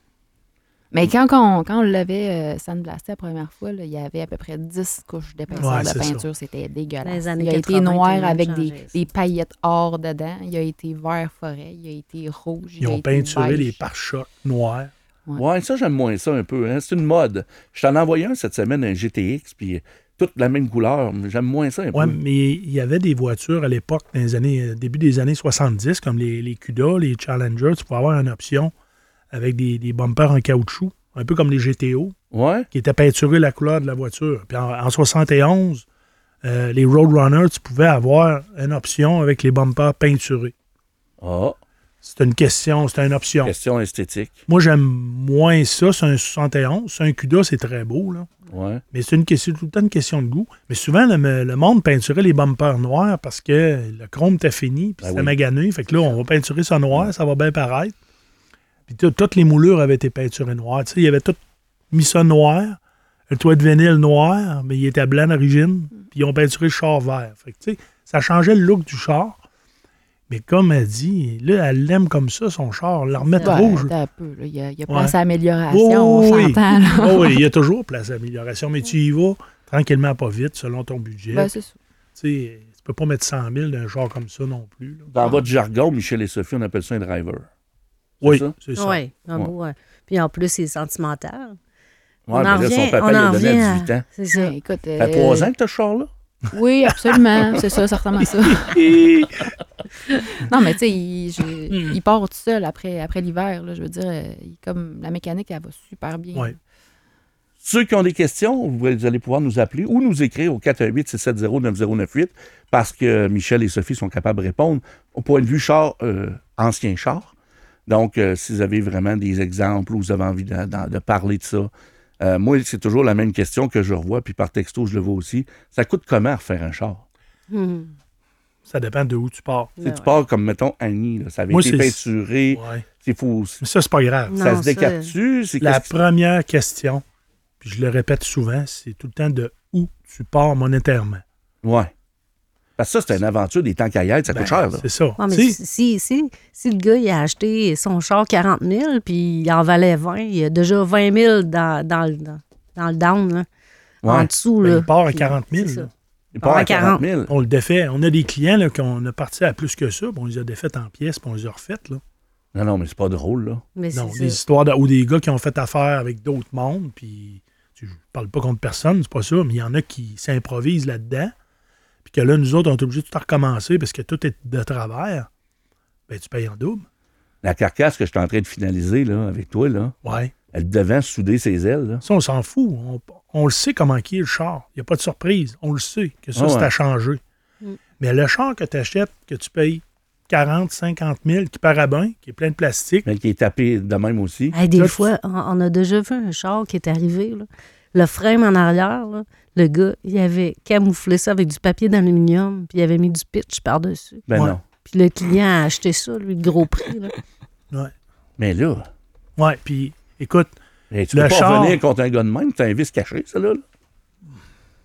Mais quand on l'avait sandblasté la première fois, là, il y avait à peu près 10 couches d'épaisseur de peinture. C'était dégueulasse. Il a été noir avec des paillettes or dedans. Il a été vert forêt. Il a été rouge. Ils ont peinturé les pare-chocs noirs. Ouais, ça, j'aime moins ça un peu. Hein? C'est une mode. Je t'en ai envoyé un cette semaine, un GTX, puis toute la même couleur. J'aime moins ça un peu. Oui, mais il y avait des voitures à l'époque, dans les années, début des années 70, comme les CUDA, les Challenger. Tu pouvais avoir une option avec des bumpers en caoutchouc, un peu comme les GTO, qui étaient peinturés la couleur de la voiture. Puis en 71, les Roadrunner, tu pouvais avoir une option avec les bumpers peinturés. Ah. C'est une question, c'est une option. Question esthétique. Moi, j'aime moins ça, c'est un 71. C'est un CUDA, c'est très beau, là. Ouais. Mais c'est tout le temps une question de goût. Mais souvent, le monde peinturait les bumpers noirs parce que le chrome était fini, puis c'était magané. Fait que là, on va peinturer ça noir, ça va bien paraître. Puis toutes les moulures avaient été peinturées noires. Tu sais, ils avaient tout mis ça noir. Le toit de vinyle noir, mais il était blanc d'origine. Puis ils ont peinturé le char vert. Fait que, tu sais, ça changeait le look du char. Mais comme elle dit, là, elle l'aime comme ça, son char. La remettre rouge. Un peu, là. Il y a place à amélioration, on s'entend. Oui, il y a toujours place à amélioration. Mais tu y vas tranquillement, pas vite, selon ton budget. Ben, c'est ça. Tu sais, tu peux pas mettre 100 000 d'un char comme ça non plus. Là. Dans votre jargon, Michel et Sophie, on appelle ça un driver. Oui, c'est ça. Oui, Puis en plus, il est sentimental. Oui, mais là, son papa, il a donné à 18 ans. C'est ça. Écoute, ça fait 3 ans que tu as ce char-là? Oui, absolument. C'est ça, certainement ça. Non, mais tu sais, il part tout seul après l'hiver. Là, je veux dire, comme la mécanique, elle va super bien. Oui. Ceux qui ont des questions, vous allez pouvoir nous appeler ou nous écrire au 418-670-9098 parce que Michel et Sophie sont capables de répondre au point de vue char, ancien char. Donc, si vous avez vraiment des exemples ou vous avez envie de parler de ça, moi, c'est toujours la même question que je revois, puis par texto, je le vois aussi. Ça coûte comment refaire un char? Ça dépend de où tu pars. Tu pars comme, mettons, Annie, là, ça avait été peinturé. Ouais. C'est faux. Mais ça, c'est pas grave. Ça se décapture. La première question, puis je le répète souvent, c'est tout le temps de où tu pars monétairement. Oui. Parce que ça, c'est une aventure des temps qu'à ça coûte cher. Là. C'est ça. Ouais, mais si le gars, il a acheté son char 40 000 puis il en valait 20, il a déjà 20 000 dans le down, là, en dessous. Là. Il part à 40 000. Il part à 40 000. On le défait. On a des clients là, qu'on a parti à plus que ça, puis on les a défaites en pièces, puis on les a refaites. Là. Non, mais c'est pas drôle. Là. Mais non, des histoires ou des gars qui ont fait affaire avec d'autres mondes, puis je parle pas contre personne, c'est pas ça, mais il y en a qui s'improvisent là-dedans. Puis que là, nous autres, on est obligés de tout recommencer parce que tout est de travers, ben tu payes en double. La carcasse que je suis en train de finaliser là, avec toi, là, elle devait souder ses ailes. Là. Ça, on s'en fout. On le sait comment qui est le char. Il n'y a pas de surprise. On le sait que ça, c'est à changer. Mais le char que tu achètes, que tu payes 40, 50 000, qui paraît bien, qui est plein de plastique. Mais qui est tapé de même aussi. Hey, des fois, on a déjà vu un char qui est arrivé, là. Le frame en arrière, là, le gars, il avait camouflé ça avec du papier d'aluminium, puis il avait mis du pitch par-dessus. Ben non. Puis le client a acheté ça, lui, le gros prix. Là. Ouais. Mais là... Oui, puis écoute, tu peux pas revenir contre un gars de même, tu as un vice caché, ça, là?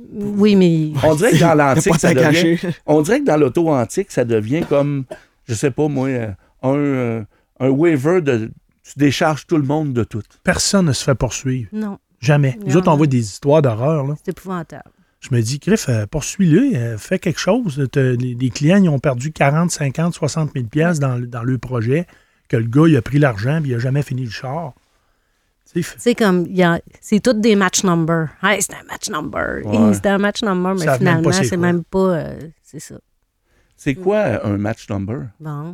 Oui, mais... On dirait que dans l'antique, pas ça tant devient... caché. On dirait que dans l'auto antique, ça devient comme, je sais pas moi, un waiver de... Tu décharges tout le monde de tout. Personne ne se fait poursuivre. Non, Jamais. Nous Non, autres, on non. voit des histoires d'horreur, là. c'est épouvantable. Je me dis, Griff, poursuis-le, fais quelque chose. Les clients, ils ont perdu 40, 50, 60 000 piastres dans le projet, que le gars, il a pris l'argent, puis il n'a jamais fini le char. Tu sais, C'est comme, c'est tous des match numbers. Hey, c'est un match number. Ouais. C'est un match number, mais Ils savent même finalement, pas c'est c'est quoi. même pas... c'est ça. C'est quoi un match number? Bon.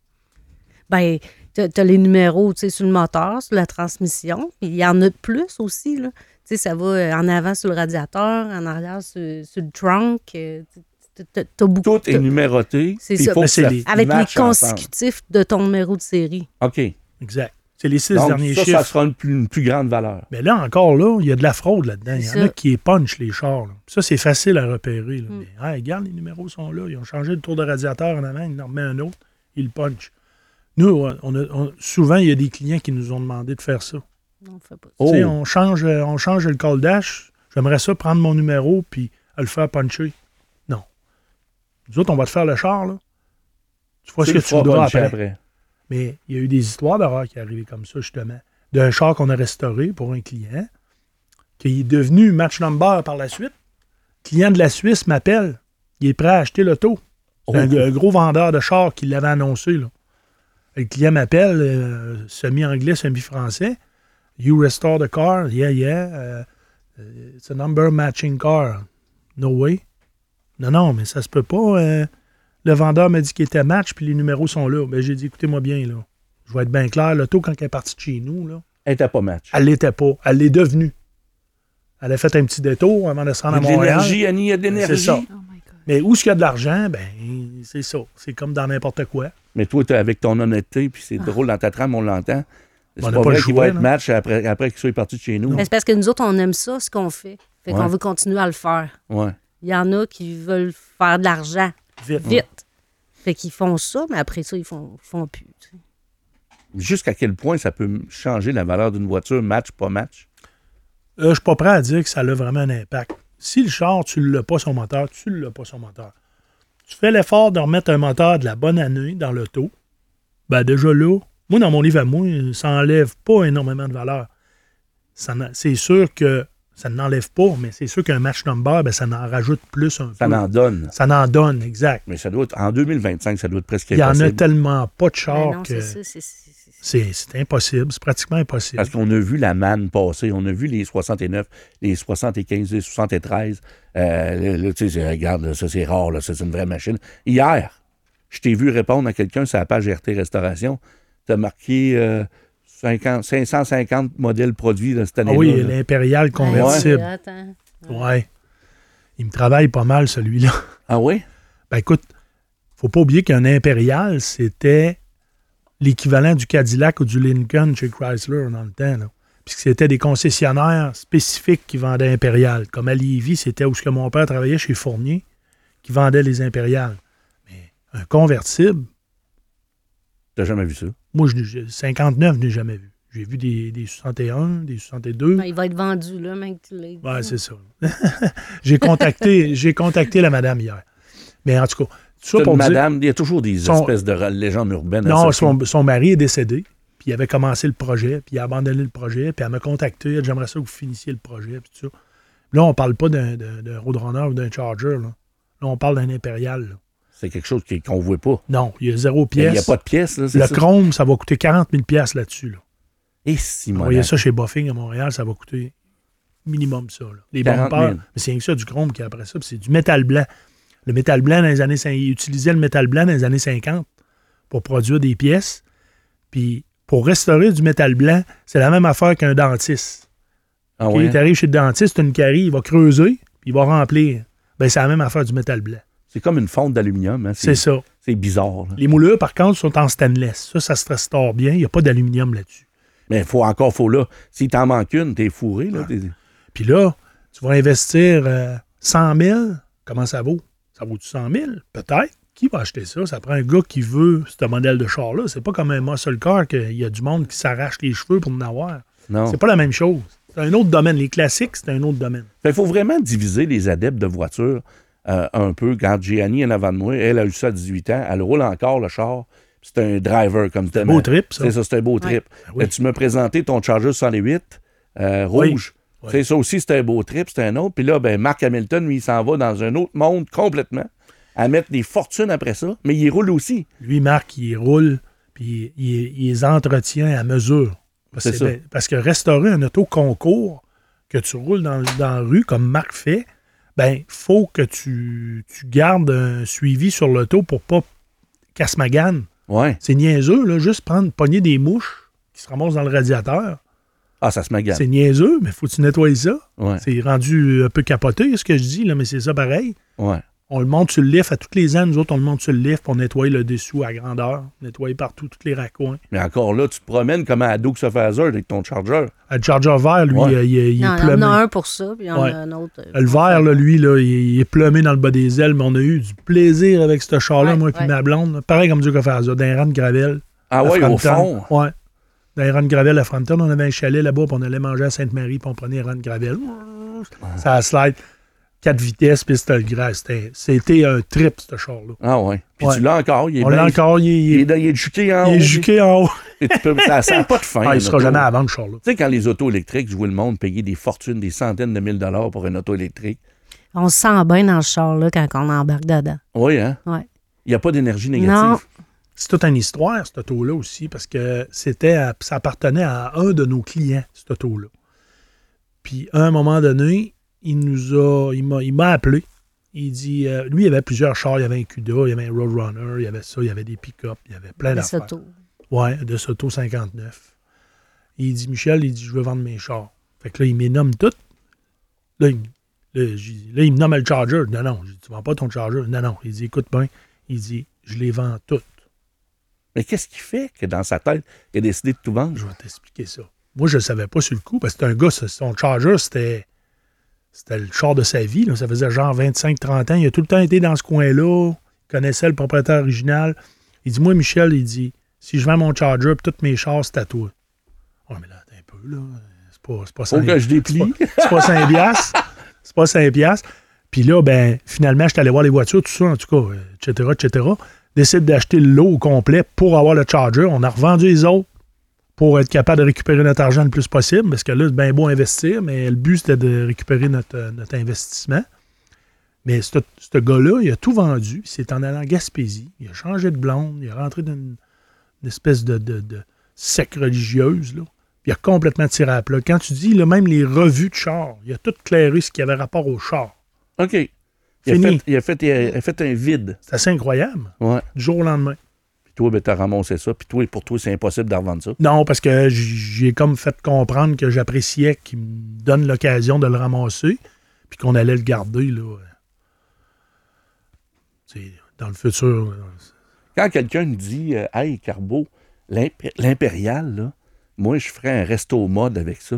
Ben, t'as les numéros, tu sais, sur le moteur, sur la transmission. Puis il y en a de plus aussi, là. Tu sais, ça va en avant sur le radiateur, en arrière sur le trunk. T'as beaucoup... Tout est numéroté. C'est puis il ça. faut Mais que c'est ça les- Avec les matche ensemble. consécutifs de ton numéro de série. OK. exact. C'est les 6 Donc, derniers ça chiffres. sera une plus grande valeur. Mais là, encore là, il y a de la fraude là-dedans. Il y en C'est a ça. qui punchent les chars. Là. Ça, c'est facile à repérer. Là. Mm. Mais, regarde, les numéros sont là. Ils ont changé le tour de radiateur en avant, ils en remettent un autre, ils le punchent. Nous, souvent, il y a des clients qui nous ont demandé de faire ça. Non, on fait pas ça. Oh. Tu sais, on change le call dash. J'aimerais ça prendre mon numéro puis le faire puncher. Non. Nous autres, on va te faire le char. Là. Tu vois ce que tu feras voudras puncher après. Mais il y a eu des histoires d'horreur qui arrivaient comme ça, justement. D'un char qu'on a restauré pour un client, qui est devenu match number par la suite. Le client de la Suisse m'appelle. Il est prêt à acheter l'auto. C'est un gros vendeur de chars qui l'avait annoncé. Là. Le client m'appelle, semi-anglais, semi-français. You restore the car? Yeah. It's a number matching car. No way. Non, mais ça se peut pas. Le vendeur m'a dit qu'il était match, puis les numéros sont là. Ben, j'ai dit, écoutez-moi bien, là. Je vais être bien clair. L'auto, quand elle est partie de chez nous, là, Elle n'était pas match. elle l'était pas. Elle l'est devenue. Elle a fait un petit détour avant de se Il y rendre a à de Montréal. l'énergie, Annie, il y a de C'est l'énergie. ça. Oh my God. Mais où est-ce qu'il y a de l'argent? Ben, c'est ça. C'est comme dans n'importe quoi. Mais toi, avec ton honnêteté, puis c'est drôle dans ta trame, on l'entend. C'est On pas n'a pas vrai le qu'il choix, va être là. match après qu'il soit parti de chez nous. Mais c'est parce que nous autres, on aime ça, ce qu'on fait. Fait qu'on Ouais. veut continuer à le faire. Ouais. Il y en a qui veulent faire de l'argent vite. Fait qu'ils font ça, mais après ça, ils font plus. Tu sais. Jusqu'à quel point ça peut changer la valeur d'une voiture, match, pas match? Je suis pas prêt à dire que ça a vraiment un impact. Si le char, tu ne l'as pas son moteur, tu ne l'as pas son moteur. Tu fais l'effort de remettre un moteur de la bonne année dans l'auto, ben déjà là, moi, dans mon livre à moi, ça n'enlève pas énormément de valeur. C'est sûr que ça n'enlève pas, mais c'est sûr qu'un match number, ben, ça en rajoute plus un peu. Ça en donne. Ça en donne, exact. Mais ça doit être, en 2025, ça doit être presque Il y en impossible. a tellement pas de Ben chars non, que c'est ça. c'est impossible. C'est pratiquement impossible. Parce qu'on a vu la manne passer, on a vu les 69, les 75, les 73. Là, tu sais, regarde, là, ça c'est rare, là, ça c'est une vraie machine. Hier, je t'ai vu répondre à quelqu'un sur la page RT Restauration. Tu as marqué 550 modèles produits là, cette année-là. Ah oui, là. l'impérial convertible. Attends. Ouais. Il me travaille pas mal, celui-là. Ah oui? Ben écoute, faut pas oublier qu'un impérial, c'était l'équivalent du Cadillac ou du Lincoln chez Chrysler dans le temps. Là. Puisque c'était des concessionnaires spécifiques qui vendaient impérial. Comme à Lévis, c'était où ce que mon père travaillait chez Fournier, qui vendait les impériales. Mais un convertible, T'as jamais vu ça? moi, 59, je n'ai jamais vu. J'ai vu des 61, des 62. Ben, il va être vendu, là, même que tu l'as dit. Ouais, c'est ça. j'ai contacté la madame hier. Mais en tout cas, tout ça T'as pour une dire... madame, il y a toujours des Son- espèces de légendes urbaines. à Non, ça. son mari est décédé, puis il avait commencé le projet, puis il a abandonné le projet, puis elle m'a contacté, elle dit, j'aimerais ça que vous finissiez le projet, puis tout ça. Là, on parle pas d'un Roadrunner ou d'un Charger, là. Là, on parle d'un Impérial, là. C'est quelque chose qu'on ne voit pas. Non, il y a 0 Il pièce. n'y a pas de pièces, là, c'est Le ça? chrome, ça va coûter 40 000 pièces là-dessus, là. Et si, Vous mon voyez âme. ça chez Buffing à Montréal, ça va coûter minimum ça, là. Les 40 000. bumpers, mais c'est rien que ça, du chrome qui est après ça, puis c'est du métal blanc. Le métal blanc dans les années 50, ils utilisaient le métal blanc dans les années 50 pour produire des pièces. Puis pour restaurer du métal blanc, c'est la même affaire qu'un dentiste. Ah OK, ouais? tu arrives chez le dentiste, tu as une carie, il va creuser, puis il va remplir. Ben, c'est la même affaire du métal blanc. C'est comme une fonte d'aluminium. Hein? C'est ça. C'est bizarre. Là. Les moulures, par contre, sont en stainless. Ça se restaure bien. Il n'y a pas d'aluminium là-dessus. Mais faut là. Si t'en manques une, t'es fourré. Là, Puis là, tu vas investir 100 000. Comment ça vaut? Ça vaut-tu 100 000? Peut-être. Qui va acheter ça? Ça prend un gars qui veut ce modèle de char-là. C'est pas comme un muscle car qu'il y a du monde qui s'arrache les cheveux pour en avoir. Non. C'est pas la même chose. C'est un autre domaine. Les classiques, c'est un autre domaine. Il faut vraiment diviser les adeptes de voitures un peu. Quand j'ai Annie en avant de moi, elle a eu ça à 18 ans, elle roule encore le char. C'est un driver comme C'est un beau trip, ça. C'est ça, c'est un beau trip. Ben oui. Tu m'as présenté ton Charger 108 rouge. Oui. C'est ça aussi, c'est un beau trip, c'est un autre. Puis là, ben, Mark Hamilton, lui, il s'en va dans un autre monde complètement, à mettre des fortunes après ça, mais il roule aussi. Lui, Marc, il roule, puis il les entretient à mesure. C'est ça. Parce que restaurer un auto concours, que tu roules dans la rue, comme Marc fait, ben, faut que tu gardes un suivi sur l'auto pour pas casse-magane. Ouais. C'est niaiseux, là, juste pogner des mouches qui se ramassent dans le radiateur. Ah, ça se magane. C'est niaiseux, mais faut que tu nettoies ça. Ouais. C'est rendu un peu capoté, ce que je dis, là, mais c'est ça pareil. Ouais. On le monte sur le lift. À tous les ans, nous autres, on le monte sur le lift pour nettoyer le dessous à grandeur, nettoyer partout, tous les raccoins. Mais encore là, tu te promènes comme à Dukes of Hazzard avec ton Charger. Le Charger vert, lui, Ouais. il Non, est il y en plumé. a un pour ça, puis il y en Ouais. a un autre. Le vert, là, lui, là, il est plumé dans le bas des ailes, mais on a eu du plaisir avec ce char-là, moi et ma blonde. Là. Pareil comme Duke of Hazzard, dans les rangs de Gravel. Ah à ouais, au Frampton. fond. Ouais. Dans les rangs de Gravel à Frampton, on avait un chalet là-bas, puis on allait manger à Sainte-Marie, puis on prenait les rangs de Gravel. Ça a slide. 4 vitesses, puis c'était le gras. C'était un trip, ce char-là. Ah ouais. Puis Ouais. tu l'as encore. Il est On l'a encore, il est juqué en haut. il est juqué en haut. Et ça n'a pas de fin. Ah, il une sera auto. jamais à vendre, ce char-là. Tu sais, quand les autos électriques, je vois le monde payer des fortunes, des centaines de mille dollars pour une auto électrique. On se sent bien dans ce char-là quand on embarque dedans. Oui, hein? Ouais. Il n'y a pas d'énergie négative. Non. C'est toute une histoire, cette auto-là aussi, parce que ça appartenait à un de nos clients, cette auto-là. Puis, à un moment donné, il m'a appelé. Il dit, lui, il y avait plusieurs chars. Il y avait un Cuda, il y avait un Roadrunner, il y avait ça, il y avait des pick-up, il y avait plein d'affaires. Soto. Ouais, de Soto 59. Il dit, Michel, il dit, je veux vendre mes chars. Fait que là, il me nomme tout. Là, il me nomme le Charger. Non, je dis, tu vends pas ton Charger. Non. Il dit, écoute bien. Il dit, je les vends toutes. Mais qu'est-ce qui fait que dans sa tête, il a décidé de tout vendre? Je vais t'expliquer ça. Moi, je ne savais pas sur le coup, parce que c'était un gars, son Charger, c'était le char de sa vie. Là. Ça faisait genre 25-30 ans. Il a tout le temps été dans ce coin-là. Il connaissait le propriétaire original. Il dit, moi, Michel, il dit, si je vends mon Charger, puis tous mes chars, c'est à toi. Oh, mais là, attends un peu, là. C'est pas 5 Faut que je déplie. C'est pas 5 piastres. C'est pas 5 piastres. Puis là, ben, finalement, je suis allé voir les voitures, tout ça, en tout cas, etc. Décide d'acheter le lot au complet pour avoir le Charger. On a revendu les autres pour être capable de récupérer notre argent le plus possible, parce que là, c'est bien beau investir, mais le but, c'était de récupérer notre investissement. Mais ce gars-là, il a tout vendu. Il s'est en allant en Gaspésie. Il a changé de blonde. Il est rentré dans une espèce de secte religieuse, là. Puis il a complètement tiré à plat. Quand tu dis, là, même les revues de char, il a tout clairé ce qui avait rapport au char. OK. Fini. Il a fait un vide. C'est assez incroyable. Ouais. Du jour au lendemain. Puis toi, ben, t'as ramassé ça. Puis toi, pour toi, c'est impossible de revendre ça. Non, parce que j'ai comme fait comprendre que j'appréciais qu'il me donne l'occasion de le ramasser, puis qu'on allait le garder, là. C'est dans le futur. Là. Quand quelqu'un me dit « Hey, Carbo, l'Impérial, là, moi, je ferais un resto mode avec ça. »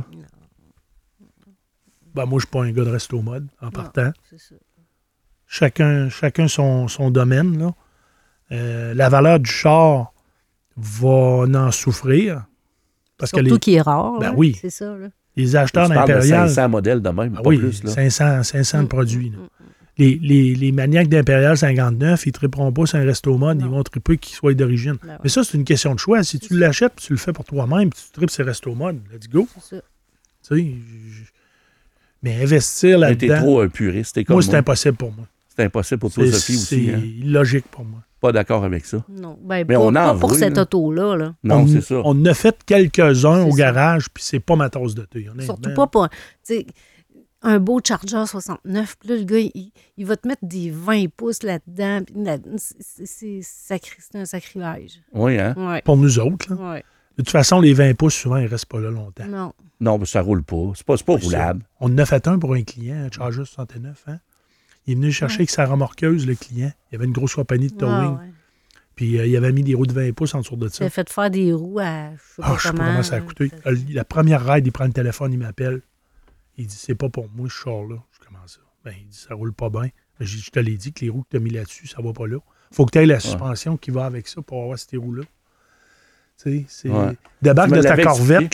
Ben, moi, je suis pas un gars de resto mode, en partant. C'est ça. Chacun son domaine, là. La valeur du char va en souffrir. Parce Surtout que qui est rare. Ben là. oui. C'est ça, là. Les acheteurs Tu parles de d'Impérial... 500 modèles de même, Ah pas oui, plus. Là. 500 de produits. Là. Les maniaques d'Impérial 59, ils ne triperont pas sur un resto mode, ils vont triper qu'ils soient d'origine. Ben ouais. Mais ça, c'est une question de choix. Si tu l'achètes, puis tu le fais pour toi-même, puis tu tripes sur resto mode, let's go. C'est ça. Tu sais, mais investir Mais t'es là-dedans, trop un puriste. T'es comme moi, c'est moi. impossible pour moi. C'est impossible pour toi, Sophie, aussi. C'est Hein? illogique pour moi. Pas d'accord avec ça. Non, ben, Mais pas, on en pas pour veut, cette là. auto-là. Là. Non, c'est ça. On a fait quelques-uns au C'est ça. garage, puis c'est pas ma tasse de thé. honnêtement. Surtout pas pour tu sais, un beau Charger 69. Puis là, le gars, il va te mettre des 20 pouces là-dedans. Puis c'est un sacrilège. Oui, hein? Ouais. Pour nous autres. Là. Ouais. De toute façon, les 20 pouces, souvent, ils restent pas là longtemps. Non. Non, mais ça roule pas. C'est pas roulable. On en a fait un pour un client, un Charger 69. Hein? Il est venu chercher avec sa remorqueuse, le client. Il y avait une grosse compagnie de towing. Ah, ouais. Puis il avait mis des roues de 20 pouces en dessous de ça. Il a fait faire des roues à. Je Je sais pas comment ça a coûté. La première ride, il prend le téléphone, il m'appelle. Il dit, c'est pas pour moi, ce char-là. Je commence ça. Ben, il dit, ça roule pas bien. Ben, j'ai dit, je te l'ai dit que les roues que tu as mis là-dessus, ça va pas là. Faut que tu aies la suspension qui va avec ça pour avoir ces roues-là. Tu sais, c'est. Ouais. Débarque Tu me de ta l'avais Corvette, expliqué. là.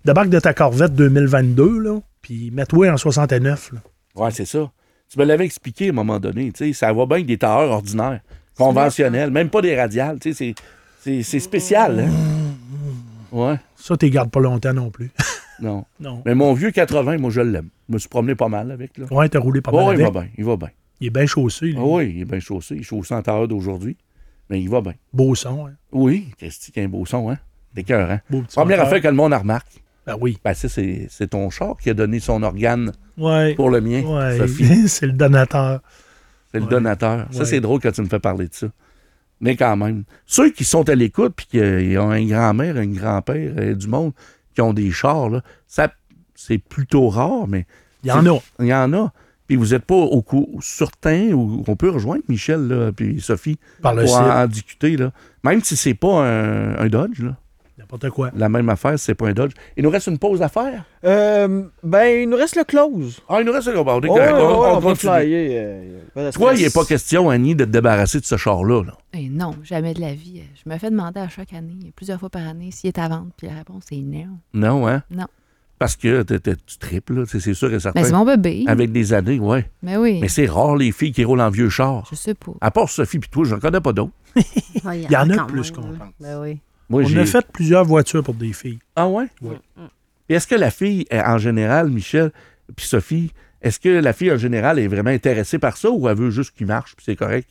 Débarque de ta Corvette 2022, là, puis mets-toi en 69. Là. Ouais, c'est ça. Tu me l'avais expliqué à un moment donné. Tu sais, ça va bien avec des tailleurs ordinaires, conventionnels, même pas des radiales. Tu sais, c'est spécial. Hein? Ouais. Ça, tu les gardes pas longtemps non plus. Non. Non. Mais mon vieux 80, moi, je l'aime. Je me suis promené pas mal avec. Là. Ouais, t'as roulé pas mal Oh, avec. il va bien. Il est bien chaussé. Lui. Ah oui, il est bien chaussé. Il est chaussé en tailleur d'aujourd'hui. Mais il va bien. Beau son. Hein? Oui, qu'est-ce qu'il y a un beau son, hein? Des cœurs, hein? Beau petit Première moteur. affaire que le monde en remarque. Ben oui. Ben, ça, c'est ton char qui a donné son organe Ouais. pour le mien, Ouais. Sophie. C'est le donateur. C'est le Ouais. donateur. Ça, Ouais. c'est drôle quand tu me fais parler de ça. Mais quand même, ceux qui sont à l'écoute puis qui ont un grand-mère, un grand-père, du monde, qui ont des chars, là, ça, c'est plutôt rare, mais... Il y en a. Il y en a. Puis vous n'êtes pas certain ou on peut rejoindre Michel là, puis Sophie Par le pour site. en discuter. Là. Même si c'est pas un Dodge, là. N'importe quoi. La même affaire, si c'est pas un Dodge. Il nous reste une pause à faire. Il nous reste le close. Ah, il nous reste le close. On va continue. flyer. Toi, il n'est pas question, Annie, de te débarrasser de ce char-là. Là. Eh non, jamais de la vie. Je me fais demander à chaque année, plusieurs fois par année, s'il est à vendre. Puis la réponse est non. Non, hein? Non. Parce que tu triples, là, c'est sûr et certain. Mais c'est mon bébé. Avec des années, ouais. Mais oui. Mais c'est rare, les filles qui roulent en vieux char. Je sais pas. À part Sophie puis toi, je n'en connais pas d'autres. Il y en a quand plus même, qu'on hein. pense. Ben oui. Moi, On a fait plusieurs voitures pour des filles. Ah ouais? Oui. Puis est-ce que la fille, en général, Michel, puis Sophie, est-ce que la fille, en général, est vraiment intéressée par ça ou elle veut juste qu'il marche, puis c'est correct?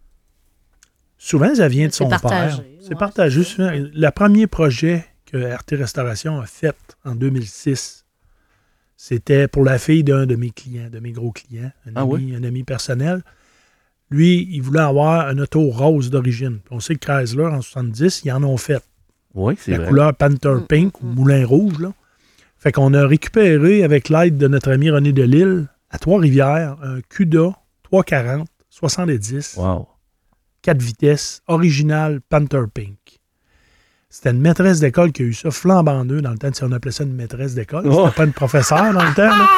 Souvent, ça vient de C'est son partagé, père. C'est ouais, partagé. Souvent. Le premier projet que RT Restauration a fait en 2006, c'était pour la fille d'un de mes clients, de mes gros clients, un ami personnel. Lui, il voulait avoir un auto rose d'origine. Puis on sait que Chrysler, en 70, ils en ont fait. Oui, c'est La vrai. couleur Panther Pink ou Moulin Rouge. Là. Fait qu'on a récupéré, avec l'aide de notre ami René Delisle, à Trois-Rivières, un CUDA 340 70, Wow. 4 vitesses, original Panther Pink. C'était une maîtresse d'école qui a eu ça flambant neuf dans le temps, si on appelait ça une maîtresse d'école. Oh. C'était pas une professeure dans le temps. Là.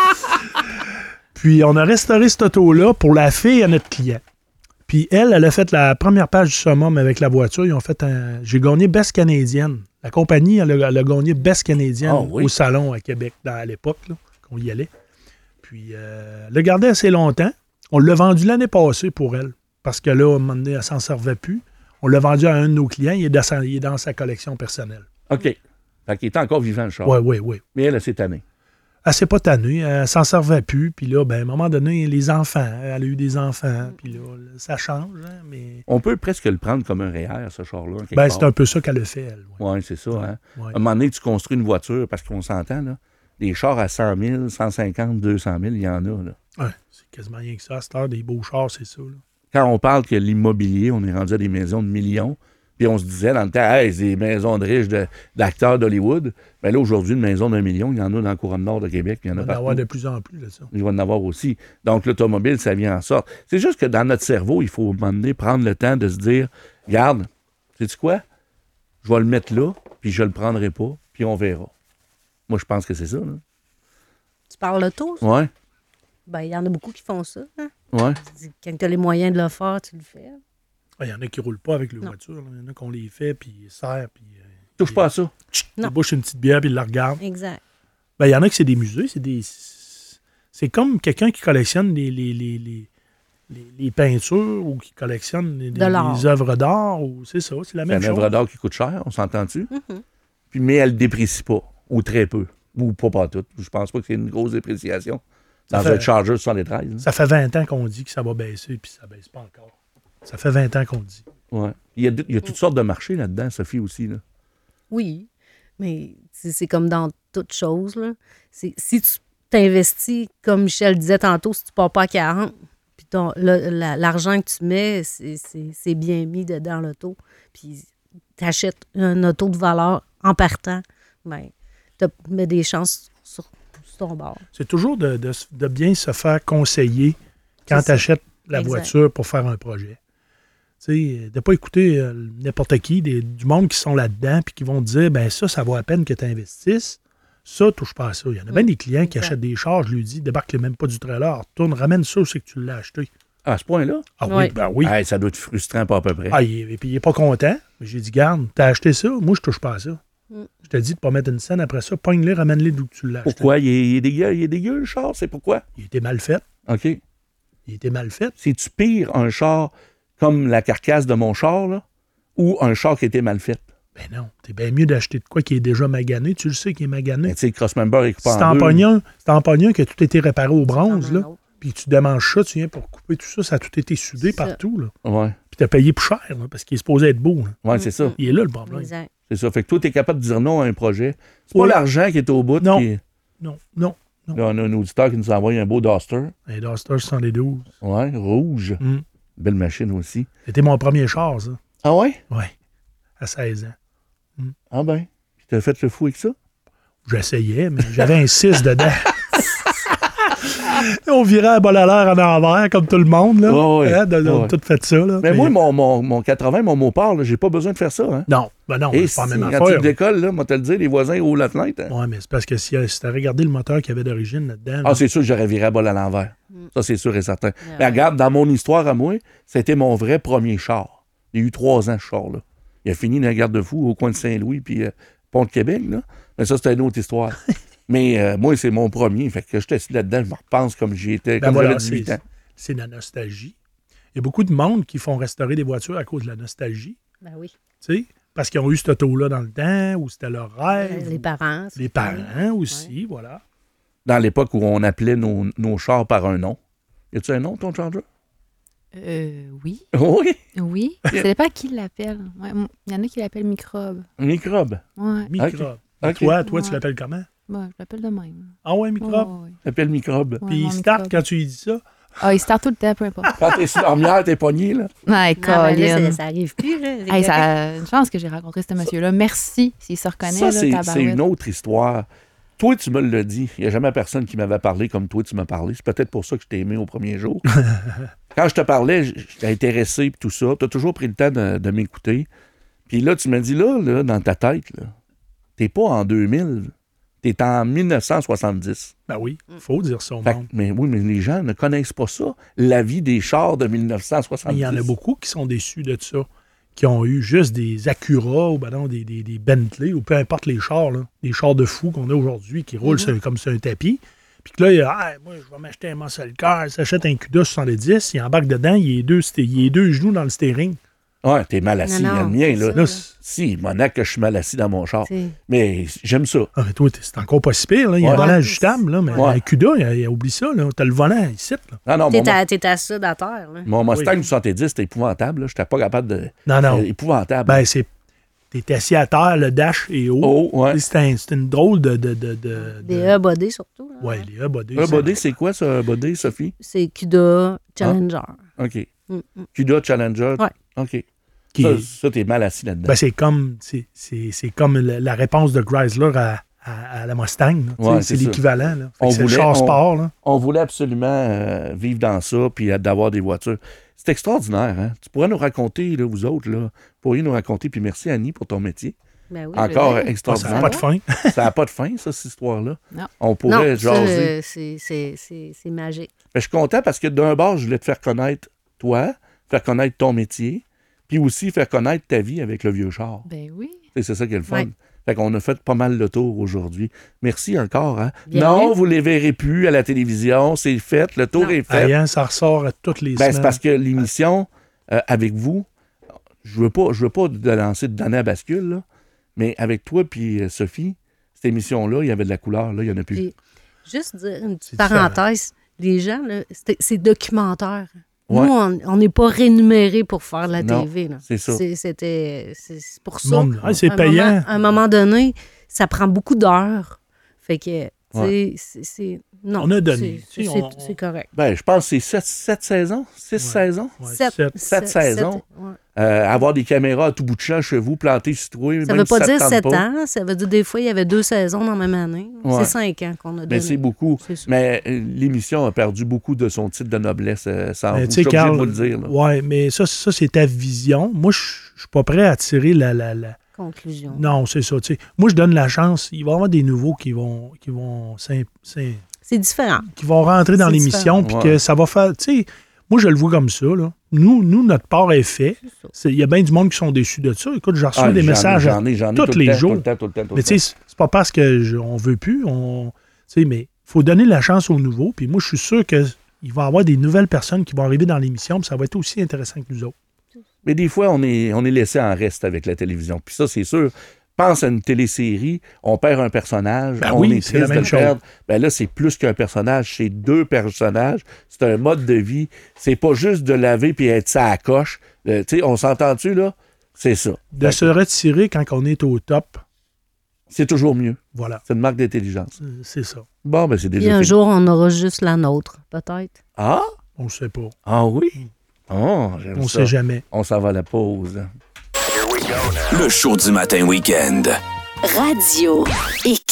Puis on a restauré cette auto-là pour la fille à notre client. Puis elle a fait la première page du summum avec la voiture. Ils ont fait j'ai gagné Best Canadienne. La compagnie, elle a gagné Best Canadienne au salon à Québec à l'époque, là, qu'on y allait. Puis elle l'a gardé assez longtemps. On l'a vendu l'année passée pour elle. Parce que là, à un moment donné, elle s'en servait plus. On l'a vendu à un de nos clients. Il est dans sa collection personnelle. OK. Fait qu'il était encore vivant, le char. Oui. Mais elle, cette année. Elle s'est pas tannée. Elle s'en servait plus. Puis là, ben, à un moment donné, les enfants. Elle a eu des enfants. Puis là, ça change. Hein, mais... On peut presque le prendre comme un REER, ce char-là. Ben, c'est un peu ça qu'elle a fait, elle. Oui, c'est ça. Hein? Ouais. À un moment donné, tu construis une voiture, parce qu'on s'entend, là. Des chars à 100 000, 150, 200 000, il y en a, là. Ouais, c'est quasiment rien que ça. À cette heure, des beaux chars, c'est ça. Là. Quand on parle que l'immobilier, on est rendu à des maisons de millions, puis on se disait dans le temps, hey, c'est des maisons de riches d'acteurs d'Hollywood. Bien là, aujourd'hui, une maison d'1 million, il y en a dans la couronne nord de Québec, il y en a Il va y en avoir partout. de plus en plus, là, ça. Il va en avoir aussi. Donc, l'automobile, ça vient en sorte. C'est juste que dans notre cerveau, il faut, à un moment donné, prendre le temps de se dire, regarde, sais-tu quoi? Je vais le mettre là, puis je le prendrai pas, puis on verra. Moi, je pense que c'est ça, là. Tu parles l'auto? ça? Ouais, Ben, il y en a beaucoup qui font ça. Hein? ouais. Quand tu as les moyens de le faire, tu le fais. Il y en a qui ne roulent pas avec les Non. voitures. Il y en a qu'on les fait, puis ils serrent, puis Touche pas à ça. Non. ils bouchent une petite bière, puis ils la regardent. Exact. Ben, il y en a qui c'est des musées. C'est comme quelqu'un qui collectionne les peintures ou qui collectionne De l'art. les œuvres d'art. Ou c'est ça, c'est la C'est même une chose. œuvre d'art qui coûte cher, on s'entend-tu? Mhm. Puis, mais elle ne déprécie pas, ou très peu, ou pas tout. Je pense pas que c'est une grosse dépréciation. Ça Dans fait- un Charger 73. hein. Ça fait 20 ans qu'on dit que ça va baisser, puis ça baisse pas encore. Ça fait 20 ans qu'on le dit. Ouais. Il y a toutes sortes de marchés là-dedans, Sophie, aussi. Là. Oui, mais c'est comme dans toute chose. Là. Si tu t'investis, comme Michel disait tantôt, si tu ne pars pas à 40, puis l'argent que tu mets, c'est bien mis dedans l'auto, puis tu achètes un auto de valeur en partant, ben, tu mets des chances sur ton bord. C'est toujours de bien se faire conseiller quand C'est tu achètes la Exact. voiture pour faire un projet. Tu sais, de ne pas écouter n'importe qui, du monde qui sont là-dedans puis qui vont te dire, ben ça vaut la peine que tu investisses. Ça, touche pas à ça. Il y en a bien des clients qui Exact. achètent des chars, je lui dis, débarque même pas du trailer, retourne, ramène ça où c'est que tu l'as acheté. À ce point-là? Ah oui, Ouais. ben oui. Hey, ça doit être frustrant, pas à peu près. Ah, et puis il n'est pas content. Mais j'ai dit, garde, t'as acheté ça, moi je touche pas à ça. Je te dis de ne pas mettre une scène après ça. Pogne-le, ramène-le d'où tu l'as acheté. Pourquoi? Il est dégueu, le char, c'est pourquoi? Il était mal fait. OK. Il était mal fait. C'est-tu pire un char comme la carcasse de mon char, là, ou un char qui était mal fait? Ben non, t'es bien mieux d'acheter de quoi qui est déjà magané. Tu le sais qu'il est magané. Ben, tu sais, le crossmember est coupé Si en t'en deux. pognes un que tout était réparé au bronze, Ah, là, puis tu démanges ça, tu viens pour couper tout ça, ça a tout été soudé C'est ça. partout, là. Ouais, Puis t'as payé plus cher, là, parce qu'il est supposé être beau, là. ouais, c'est ça. Il est là, le problème. Exact. C'est ça. Fait que toi, t'es capable de dire non à un projet. C'est pas Oui. l'argent qui est au bout. Non. Qui... Non. Là, on a un auditeur qui nous a envoyé un beau Duster. Un Duster 72. Ouais, rouge. Mm. Belle machine aussi. C'était mon premier char, ça. Ah ouais? Ouais. À 16 ans. Ah ben. Puis t'as fait le fou avec ça? J'essayais, mais j'avais un 6 dedans. On virait à bol à l'air en envers, comme tout le monde, là. Ouais, ouais. Hein, on a Ouais. tout fait ça, là. Mais moi, mon 80, mon mot-part, j'ai pas besoin de faire ça. Hein? Non, ben non, Et c'est pas la même quand affaire. tu décolles, là, moi te le dire, les voisins roulent la fenêtre. Hein? Ouais, mais c'est parce que si t'as regardé le moteur qu'il y avait d'origine là-dedans. Ah, là, c'est sûr que j'aurais viré à bol à l'envers. Ça, c'est sûr et certain. Mais regarde, dans mon histoire à moi, c'était mon vrai premier char. Il y a eu 3 ans, ce char-là. Il a fini dans la garde-fou au coin de Saint-Louis puis Pont de Québec. Là. Mais ça, c'était une autre histoire. Mais moi, c'est mon premier. Fait que j'étais assis là-dedans, je me repense comme j'y étais, ben comme voilà, j'avais 18 ans. c'est la nostalgie. Il y a beaucoup de monde qui font restaurer des voitures à cause de la nostalgie. Ben oui. Tu sais, parce qu'ils ont eu cet auto-là dans le temps, ou c'était leur rêve. Les parents. Les parents aussi, voilà. Dans l'époque où on appelait nos chars par un nom. Y a-tu un nom, ton Charger? Oui. Oui. Oui. Ça dépend qui l'appelle. Ouais, il y en a qui l'appellent microbe. Microbe. Ouais. Microbe. Ok. Toi, Ouais. tu l'appelles comment? Ouais, je l'appelle de même. Ah ouais, microbe? Ouais. T'appelles microbe. Ouais, Puis il mon start microbe. quand tu lui dis ça. Ah, il start tout le temps, peu importe. Quand t'es sur l'armière, t'es pogné, là. Ouais, Non, mais là, Colin. ça arrive plus, là. les Hey, gars. ça une chance que j'ai rencontré ce monsieur-là. Merci s'il se reconnaît. Ça, là, c'est tabarouette. une autre histoire. Toi, tu me l'as dit. Il n'y a jamais personne qui m'avait parlé comme toi, tu m'as parlé. C'est peut-être pour ça que je t'ai aimé au premier jour. Quand je te parlais, j'étais intéressé et tout ça. Tu as toujours pris le temps de m'écouter. Puis là, tu me dis, là, dans ta tête, là, t'es pas en 2000, t'es en 1970. Ben oui, il faut dire ça au Fait que- monde. mais oui, mais les gens ne connaissent pas ça, la vie des chars de 1970. Mais il y en a beaucoup qui sont déçus de ça, qui ont eu juste des Acura ou ben non, des Bentley ou peu importe les chars, là, des chars de fous qu'on a aujourd'hui qui roulent comme sur un tapis. Puis que là, il y a, moi, je vais m'acheter un muscle car, il s'achète un Cuda 70, il embarque dedans, il est deux genoux dans le steering. Ouais, t'es mal assis, il y a le mien, là. c'est Là, ça, Si, monac que je suis mal assis dans mon char. C'est- Mais j'aime ça. ah, mais toi, c'est encore pas si pire, là. Il y a Ouais. un volant ajustable, là, mais Ouais. un Cuda, il a oublié ça, là. T'as le volant ici, là. Non, non, T'es assis à terre, là. mon Mustang Oui. 70, c'était épouvantable. Là. J'étais pas capable de... Non. épouvantable. Ben, t'es assis à terre, le dash est haut. Oh, ouais. C'est une drôle de Des E-body, surtout. Là. Ouais, les E-body. Un body, c'est quoi, ça, un body, Sophie? C'est Cuda Challenger. OK. Mm, Cuda Challenger? Ouais. OK. Qui Ça, est- ça, t'es mal assis là-dedans. Ben, c'est comme la réponse de Chrysler à la Mustang. là. Ouais, C'est c'est ça. l'équivalent. là. Fait On que c'est le voulait- char on- sport. Là. On voulait absolument vivre dans ça puis d'avoir des voitures. C'est extraordinaire, hein? Tu pourrais nous raconter, là, vous autres, là, vous pourriez nous raconter, puis merci Annie pour ton métier. Ben oui, Encore je veux dire. Ça extraordinaire. n'a pas de fin. Ça n'a pas de fin, ça, cette histoire-là. Non. On pourrait Non, jaser. c'est magique. Ben, je suis content parce que d'un bord, je voulais te faire connaître toi, faire connaître ton métier, puis aussi faire connaître ta vie avec le vieux char. Ben oui. C'est ça qui est le fun. Ouais. Fait qu'on a fait pas mal le tour aujourd'hui. Merci encore. Hein? Bien Non, vu. vous les verrez plus à la télévision. C'est fait. Le tour Non. est fait. Ayant, ça ressort à toutes les Ben, semaines. c'est parce que l'émission, avec vous, je veux pas de lancer de donner à bascule, là, mais avec toi puis Sophie, cette émission-là, il y avait de la couleur. Là, il n'y en a plus. Puis, juste dire une petite C'est parenthèse. Les gens, là, c'est documentaire. Ouais. Nous, on n'est pas rémunérés pour faire la Non, TV. Là. c'est ça. C'est pour Le ça. monde, c'est À un payant. moment- à un moment donné, ça prend beaucoup d'heures. Fait que, tu sais, Ouais. c'est... Non, On a donné. c'est- Tu sais, c'est c'est correct. Ben, je pense que c'est 7 saisons, 6 saisons. Ouais, Sept- sept. Sept saisons. ouais. Avoir des caméras à tout bout de champ chez vous, planter sur toi. Ça même ne veut pas si dire te tente 7 pas. ans. Ça veut dire des fois, il y avait 2 saisons dans la même année. Ouais. C'est 5 ans qu'on a donné. Mais c'est beaucoup. C'est ça. Mais l'émission a perdu beaucoup de son titre de noblesse sans vous. Mais Je tu suis sais, obligé de Carl, vous le dire. Là. ouais, mais ça, c'est ta vision. Moi, je suis pas prêt à tirer la... Conclusion. Non, c'est ça. Tu sais. Moi, je donne la chance. Il va y avoir des nouveaux qui vont C'est différent. qui vont rentrer dans C'est l'émission, puis différent. que Ouais. ça va faire... Tu sais, Moi, je le vois comme ça. Là. Nous, notre part est fait. Il y a bien du monde qui sont déçus de ça. Écoute, je reçois des messages j'en ai tous les jours. Tout le temps. Mais tu sais, c'est pas parce qu'on veut plus. Mais il faut donner la chance aux nouveaux. Puis moi, je suis sûr qu'il va y avoir des nouvelles personnes qui vont arriver dans l'émission. Puis ça va être aussi intéressant que nous autres. Mais des fois, on est laissé en reste avec la télévision. Puis ça, c'est sûr. Pense à une télésérie, on perd un personnage, on est c'est la triste de même le chose. perdre. Ben là, c'est plus qu'un personnage, c'est 2 personnages. C'est un mode de vie. C'est pas juste de laver puis être ça à coche. Tu sais, on s'entend-tu, là? C'est ça. De se retirer quand on est au top. C'est toujours mieux. Voilà. C'est une marque d'intelligence. C'est ça. Bon, ben c'est déjà Puis un fini. jour, on aura juste la nôtre, peut-être. Ah? On ne sait pas. Ah oui? Oh, j'aime On ça. sait jamais. On s'en va à la pause. Le show du matin week-end. Radio X.